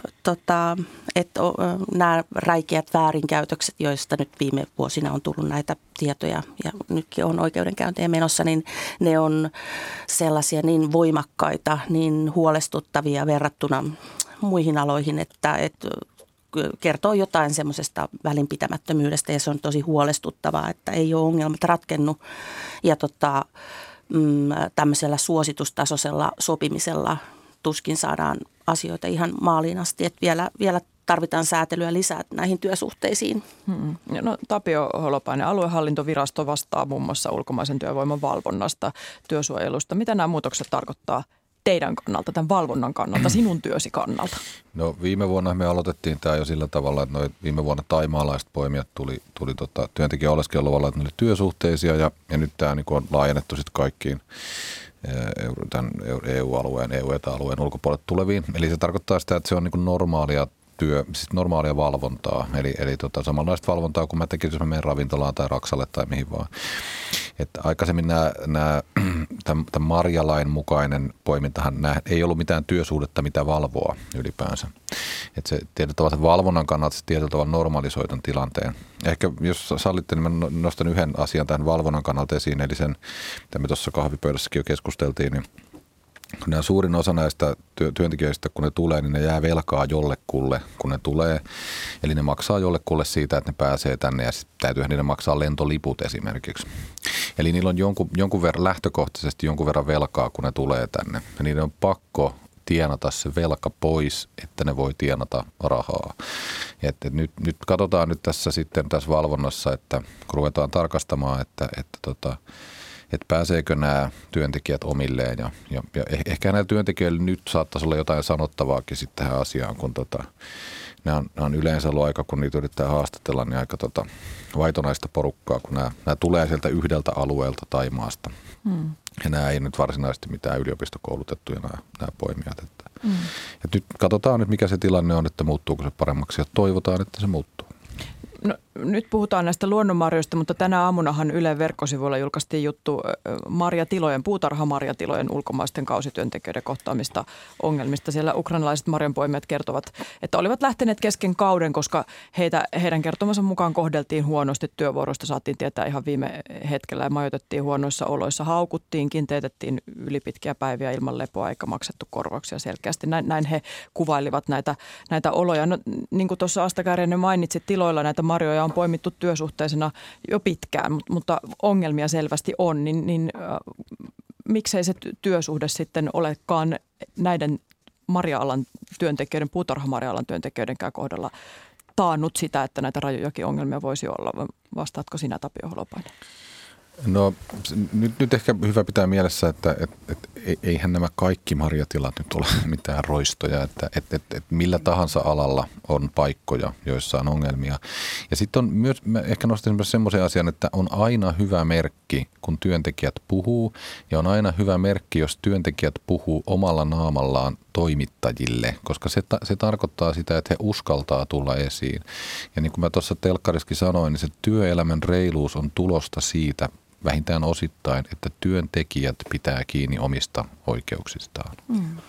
S10: nämä räikeät väärinkäytökset, joista nyt viime vuosina on tullut näitä tietoja ja nytkin on oikeudenkäyntejä menossa, niin ne on sellaisia niin voimakkaita, niin huolestuttavia verrattuna muihin aloihin, että kertoo jotain semmoisesta välinpitämättömyydestä ja se on tosi huolestuttavaa, että ei ole ongelmat ratkennut ja tämmöisellä suositustasoisella sopimisella tuskin saadaan asioita ihan maaliin asti, että vielä tarvitaan säätelyä lisää näihin työsuhteisiin.
S1: No, Tapio Holopainen, aluehallintovirasto vastaa muun muassa ulkomaisen työvoiman valvonnasta, työsuojelusta. Mitä nämä muutokset tarkoittaa teidän kannalta, tämän valvonnan kannalta, sinun työsi kannalta?
S8: No viime vuonna me aloitettiin tämä jo sillä tavalla, että viime vuonna taimaalaiset poimijat tuli työntekijän oleskeluluvalla, että ne oli työsuhteisia ja nyt tämä niin on laajennettu sitten kaikkiin tämän EU-alueen, EU-etäalueen ulkopuolelle tuleviin. Eli se tarkoittaa sitä, että se on niin kuin normaalia valvontaa. Eli samanlaista valvontaa kuin mä tekisin, jos mä menen ravintolaan tai Raksalle tai mihin vaan. Että aikaisemmin tämän marjalain mukainen poimintahan ei ollut mitään työsuhdetta, mitä valvoa ylipäänsä. Että se tietyllä tavalla valvonnan kannalta se tietyllä tavalla normalisoi tämän tilanteen. Ehkä jos sallitte, niin mä nostan yhden asian tämän valvonnan kannalta esiin, eli sen, mitä me tuossa kahvipöydässäkin jo keskusteltiin, niin nämä suurin osa näistä työntekijöistä, kun ne tulee, niin ne jää velkaa jollekulle, kun ne tulee. Eli ne maksaa jollekulle siitä, että ne pääsee tänne ja sitten täytyyhän niiden maksaa lentoliput esimerkiksi. Eli niillä on jonkun verran lähtökohtaisesti jonkun verran velkaa, kun ne tulee tänne. Ja niiden on pakko tienata se velka pois, että ne voi tienata rahaa. Nyt katsotaan nyt tässä valvonnassa, että kun ruvetaan tarkastamaan, että pääseekö nämä työntekijät omilleen ja ehkä näillä työntekijöillä nyt saattaisi olla jotain sanottavaakin sitten tähän asiaan, kun nämä on yleensä ollut aika, kun niitä yrittää haastatella, niin aika vaitonaista porukkaa, kun nämä tulee sieltä yhdeltä alueelta Thaimaasta. Ja nämä ei nyt varsinaisesti mitään yliopistokoulutettuja nämä poimijat. Ja nyt katsotaan mikä se tilanne on, että muuttuuko se paremmaksi ja toivotaan, että se muuttuu.
S1: No, nyt puhutaan näistä luonnonmarjoista, mutta tänä aamunahan Ylen verkkosivuilla julkaistiin juttu puutarhamarjatilojen ulkomaisten kausityöntekijöiden kohtaamista ongelmista. Siellä ukrainalaiset marjanpoimijat kertovat, että olivat lähteneet kesken kauden, koska heidän kertomansa mukaan kohdeltiin huonosti. Työvuoroista saatiin tietää ihan viime hetkellä ja majoitettiin huonoissa oloissa. Haukuttiin, teetettiin ylipitkiä päiviä ilman lepoa eikä maksettu korvauksia selkeästi. Näin he kuvailivat näitä oloja. No, niin kuin tuossa Asta Kääriäinen mainitsi, tiloilla näitä marjoja on poimittu työsuhteisena jo pitkään, mutta ongelmia selvästi on, niin miksei se työsuhde sitten olekaan näiden marja-alan työntekijöiden, puutarhamarja-alan työntekijöidenkään kohdalla taannut sitä, että näitä rajojakin ongelmia voisi olla. Vastaatko sinä, Tapio Holopainen?
S8: No nyt ehkä hyvä pitää mielessä, että eihän nämä kaikki marjatilat nyt ole mitään roistoja, että millä tahansa alalla on paikkoja, joissa on ongelmia. Ja sitten on myös, mä ehkä nostaisin myös semmoisen asian, että on aina hyvä merkki, kun työntekijät puhuu, ja on aina hyvä merkki, jos työntekijät puhuu omalla naamallaan toimittajille, koska se tarkoittaa sitä, että he uskaltaa tulla esiin. Ja niin kuin mä tuossa telkkarissakin sanoin, niin se työelämän reiluus on tulosta siitä, vähintään osittain, että työntekijät pitää kiinni omista oikeuksistaan.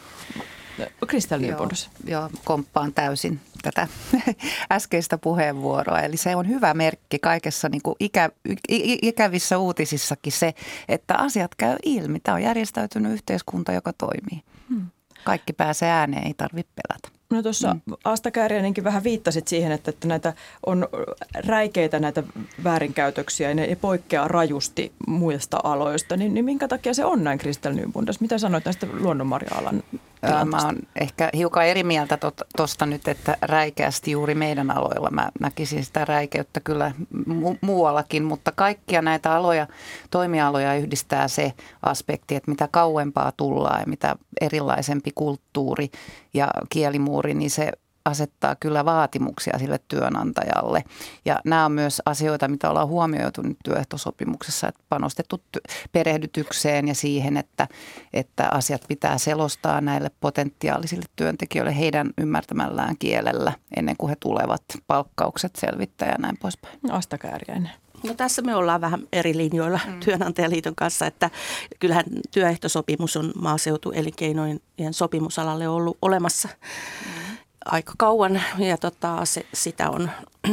S1: Kristel Nyborg.
S9: Joo, komppaan täysin tätä äskeistä puheenvuoroa. Eli se on hyvä merkki kaikessa niin kuin ikävissä uutisissakin se, että asiat käy ilmi. Tämä on järjestäytynyt yhteiskunta, joka toimii. Kaikki pääsee ääneen, ei tarvitse pelätä.
S1: No tuossa Asta Kääriäinenkin vähän viittasit siihen, että näitä on räikeitä näitä väärinkäytöksiä ja ne poikkeaa rajusti muista aloista. Niin minkä takia se on näin, Kristel Nyborg? Mitä sanoit näistä luonnonmarja-alan tilanteesta?
S9: Mä oon ehkä hiukan eri mieltä tuosta nyt, että räikeästi juuri meidän aloilla. Mä näkisin sitä räikeyttä kyllä muuallakin, mutta kaikkia näitä toimialoja yhdistää se aspekti, että mitä kauempaa tullaan ja mitä erilaisempi kulttuuri ja kielimuuri, niin se asettaa kyllä vaatimuksia sille työnantajalle. Ja nämä on myös asioita, mitä ollaan huomioitu nyt työehtosopimuksessa, että panostettu perehdytykseen ja siihen, että asiat pitää selostaa näille potentiaalisille työntekijöille heidän ymmärtämällään kielellä ennen kuin he tulevat, palkkaukset selvittää ja näin poispäin.
S1: Asta Kääriäinen.
S10: No tässä me ollaan vähän eri linjoilla työnantajaliiton kanssa, että kyllähän työehtosopimus on maaseutuelinkeinojen sopimusalalle ollut olemassa aika kauan ja sitä on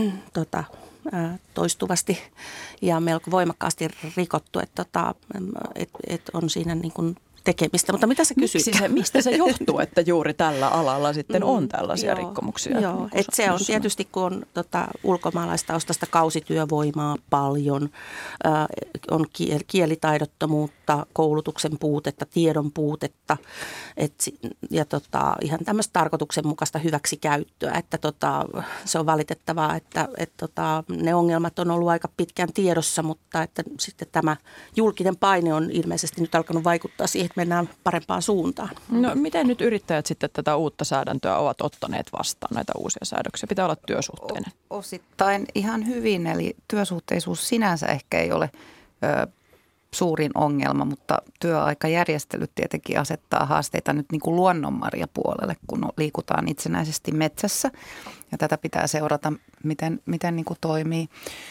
S10: toistuvasti ja melko voimakkaasti rikottu, että on siinä niin kuin tekemistä. Mutta mitä sä kysyit?
S1: Mistä se johtuu, että juuri tällä alalla sitten on tällaisia rikkomuksia?
S10: Joo, että se on tietysti, kun on ulkomaalaistaustasta kausityövoimaa paljon, on kielitaidottomuutta, koulutuksen puutetta, tiedon puutetta ja ihan tämmöistä tarkoituksenmukaista hyväksikäyttöä, että se on valitettavaa, että ne ongelmat on ollut aika pitkään tiedossa, mutta että sitten tämä julkinen paine on ilmeisesti nyt alkanut vaikuttaa siihen, että mennään parempaan suuntaan.
S1: No miten nyt yrittäjät sitten tätä uutta säädäntöä ovat ottaneet vastaan, näitä uusia säädöksiä? Pitää olla työsuhteinen.
S9: Osittain ihan hyvin, eli työsuhteisuus sinänsä ehkä ei ole suurin ongelma, mutta työaikajärjestelyt tietenkin asettaa haasteita nyt niin kuin luonnonmarjapuolelle, kun liikutaan itsenäisesti metsässä. Ja tätä pitää seurata, miten niin kuin toimii.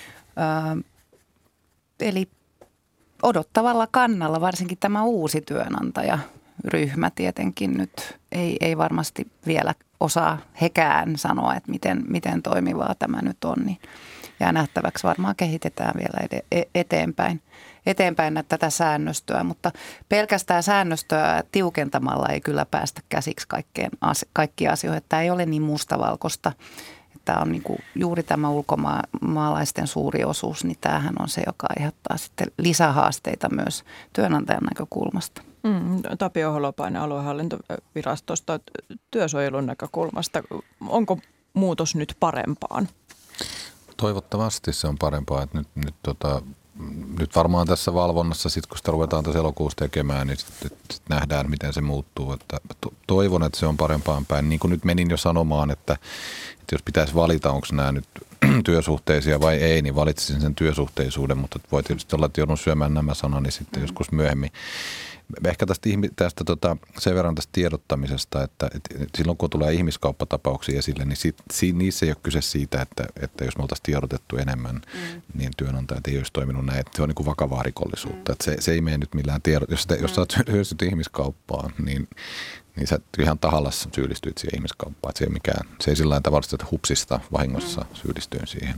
S9: Eli odottavalla kannalla, varsinkin tämä uusi työnantajaryhmä tietenkin nyt ei varmasti vielä osaa hekään sanoa, että miten toimivaa tämä nyt on. Niin jää nähtäväksi, varmaan kehitetään vielä eteenpäin. eteenpäin tätä säännöstöä, mutta pelkästään säännöstöä tiukentamalla ei kyllä päästä käsiksi kaikkiin asioihin. Tämä ei ole niin mustavalkoista. Tämä on niin kuin juuri tämä ulkomaalaisten suuri osuus, niin tämähän on se, joka aiheuttaa sitten lisähaasteita myös työnantajan näkökulmasta.
S1: Tapio Holopainen aluehallintovirastosta työsuojelun näkökulmasta. Onko muutos nyt parempaan?
S8: Toivottavasti se on parempaa. Että nyt varmaan tässä valvonnassa, sit kun sitä ruvetaan tässä elokuussa tekemään, niin sit nähdään, miten se muuttuu. Että toivon, että se on parempaan päin. Niin kuin nyt menin jo sanomaan, että jos pitäisi valita, onko nämä nyt työsuhteisia vai ei, niin valitsisin sen työsuhteisuuden, mutta voi tietysti olla, että joudun syömään nämä sanani sitten joskus myöhemmin. Ehkä tästä sen verran tästä tiedottamisesta, että silloin kun tulee ihmiskauppatapauksia esille, niin niissä ei ole kyse siitä, että jos me oltaisiin tiedotettu enemmän, niin työnantajat ei olisi toiminut näin. Että se on niin kuin vakavaa rikollisuutta. Että se ei mene nyt millään jos sä hyödystyt ihmiskauppaan, niin sä ihan tahallassa syyllistyit siihen ihmiskauppaan. Että se ei sillä tavalla, että hupsista vahingossa syyllistyin siihen.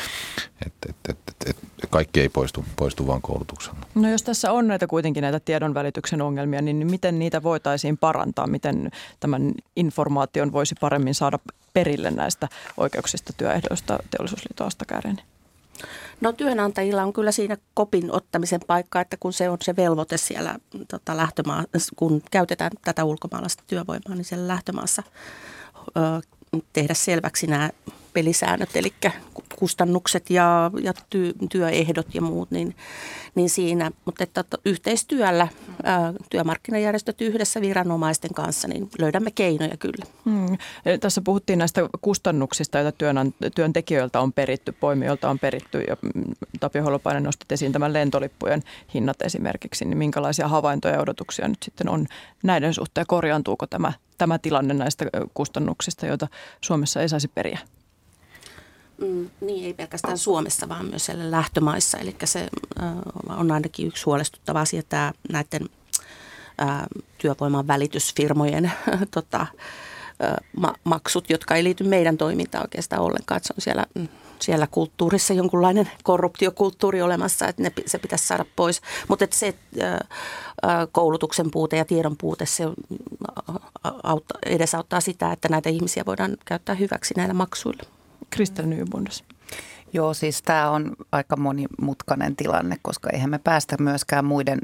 S8: Kaikki ei poistu vaan koulutuksella.
S1: No jos tässä on kuitenkin näitä tiedonvälityksen ongelmia, niin miten niitä voitaisiin parantaa? Miten tämän informaation voisi paremmin saada perille näistä oikeuksista työehdoista? Teollisuusliitto Asta Kääriäinen.
S10: No työnantajilla on kyllä siinä kopin ottamisen paikka, että kun se on se velvoite siellä kun käytetään tätä ulkomaalaista työvoimaa, niin siellä lähtömaassa tehdä selväksi nämä pelisäännöt, eli kustannukset ja työehdot ja muut, niin siinä, mutta että yhteistyöllä työmarkkinajärjestöt yhdessä viranomaisten kanssa, niin löydämme keinoja kyllä.
S1: Tässä puhuttiin näistä kustannuksista, joita työntekijöiltä on peritty, poimijoilta on peritty, ja Tapio Holopainen nostit esiin tämän lentolippujen hinnat esimerkiksi, niin minkälaisia havaintoja ja odotuksia nyt sitten on näiden suhteen? Korjaantuuko tämä tilanne näistä kustannuksista, joita Suomessa ei saisi periä?
S10: Niin, ei pelkästään Suomessa, vaan myös siellä lähtömaissa. Eli se on ainakin yksi huolestuttava asia, että näiden työvoiman välitysfirmojen maksut, jotka ei liity meidän toimintaan oikeastaan ollenkaan. Että se on siellä kulttuurissa jonkunlainen korruptiokulttuuri olemassa, että se pitäisi saada pois. Mutta se koulutuksen puute ja tiedon puute, se edesauttaa sitä, että näitä ihmisiä voidaan käyttää hyväksi näillä maksuilla.
S1: Kristel Nybundas.
S9: Joo, siis tämä on aika monimutkainen tilanne, koska eihän me päästä myöskään muiden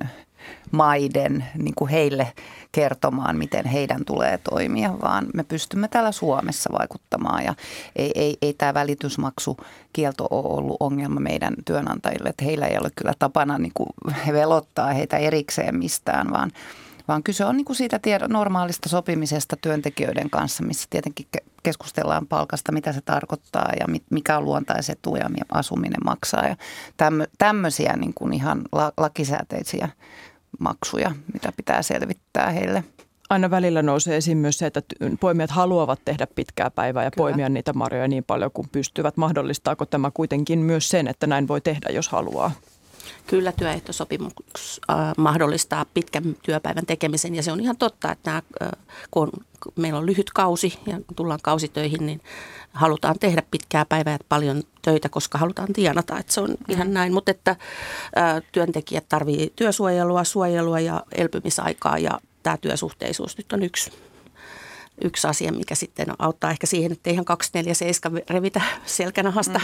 S9: maiden niin kuin heille kertomaan, miten heidän tulee toimia, vaan me pystymme täällä Suomessa vaikuttamaan. Ja ei tämä välitysmaksukielto ole ollut ongelma meidän työnantajille, että heillä ei ole kyllä tapana niin kuin velottaa heitä erikseen mistään, vaan kyse on niin kuin siitä normaalista sopimisesta työntekijöiden kanssa, missä tietenkin keskustellaan palkasta, mitä se tarkoittaa ja mikä on luontaisetu ja asuminen maksaa. Ja tämmöisiä niin kuin ihan lakisääteisiä maksuja, mitä pitää selvittää heille.
S1: Aina välillä nousee esiin myös se, että poimijat haluavat tehdä pitkää päivää ja
S9: Kyllä.
S1: poimia niitä marjoja niin paljon kuin pystyvät. Mahdollistaako tämä kuitenkin myös sen, että näin voi tehdä, jos haluaa?
S10: Kyllä työehtosopimus mahdollistaa pitkän työpäivän tekemisen ja se on ihan totta, että kun meillä on lyhyt kausi ja tullaan kausitöihin, niin halutaan tehdä pitkää päivää ja paljon töitä, koska halutaan tienata, että se on ihan näin. Mutta että työntekijät tarvitsevat työsuojelua, suojelua ja elpymisaikaa ja tämä työsuhteisuus nyt on yksi asia, mikä sitten auttaa ehkä siihen, että ihan 24/7 revitä selkänahasta.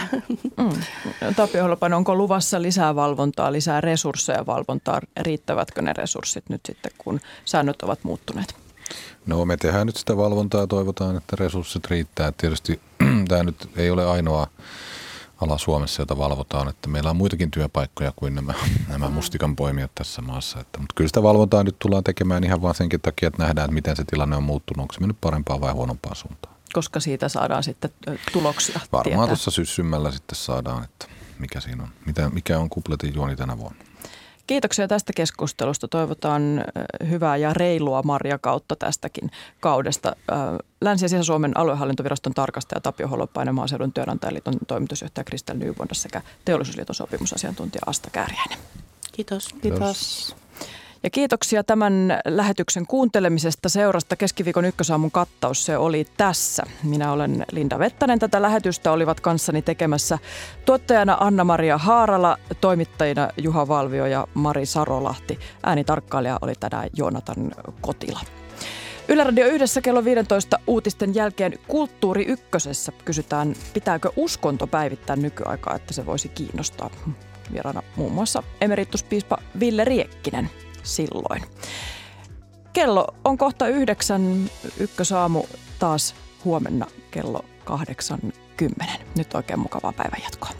S1: Tapio Holopainen, onko luvassa lisää valvontaa, lisää resursseja valvontaa? Riittävätkö ne resurssit nyt sitten, kun säännöt ovat muuttuneet?
S8: No me tehdään nyt sitä valvontaa ja toivotaan, että resurssit riittää. Tietysti tämä nyt ei ole ainoa ala Suomessa, jota valvotaan, että meillä on muitakin työpaikkoja kuin nämä mustikan poimijat tässä maassa. Mutta kyllä sitä valvontaa nyt tullaan tekemään ihan vaan senkin takia, että nähdään, että miten se tilanne on muuttunut. Onko se mennyt parempaan vai huonompaan suuntaan?
S1: Koska siitä saadaan tuloksia.
S8: Varmaan tuossa syssymällä sitten saadaan, että mikä siinä on. Mikä on kupletin juoni tänä vuonna.
S1: Kiitoksia tästä keskustelusta. Toivotaan hyvää ja reilua marjakautta tästäkin kaudesta. Länsi- ja Sisä-Suomen aluehallintoviraston tarkastaja Tapio Holopainen, Maaseudun työnantajaliiton toimitusjohtaja Kristel Nybundas sekä Teollisuusliiton sopimusasiantuntija Asta Kääriäinen.
S10: Kiitos.
S1: Kiitos. Ja kiitoksia tämän lähetyksen kuuntelemisesta, seurasta. Keskiviikon Ykkösaamun kattaus se oli tässä. Minä olen Linda Vettänen. Tätä lähetystä olivat kanssani tekemässä tuottajana Anna-Maria Haarala, toimittajina Juha Valvio ja Mari Sarolahti. Äänitarkkailija oli tänään Joonatan Kotila. Yle Radio 1 kello 15 uutisten jälkeen Kulttuuri Ykkösessä kysytään, pitääkö uskonto päivittää nykyaikaa, että se voisi kiinnostaa. Vieraana muun muassa emerituspiispa Ville Riekkinen silloin. Kello on kohta 9, Ykkösaamu taas huomenna kello 8:10. Nyt oikein mukavaa päivänjatkoa.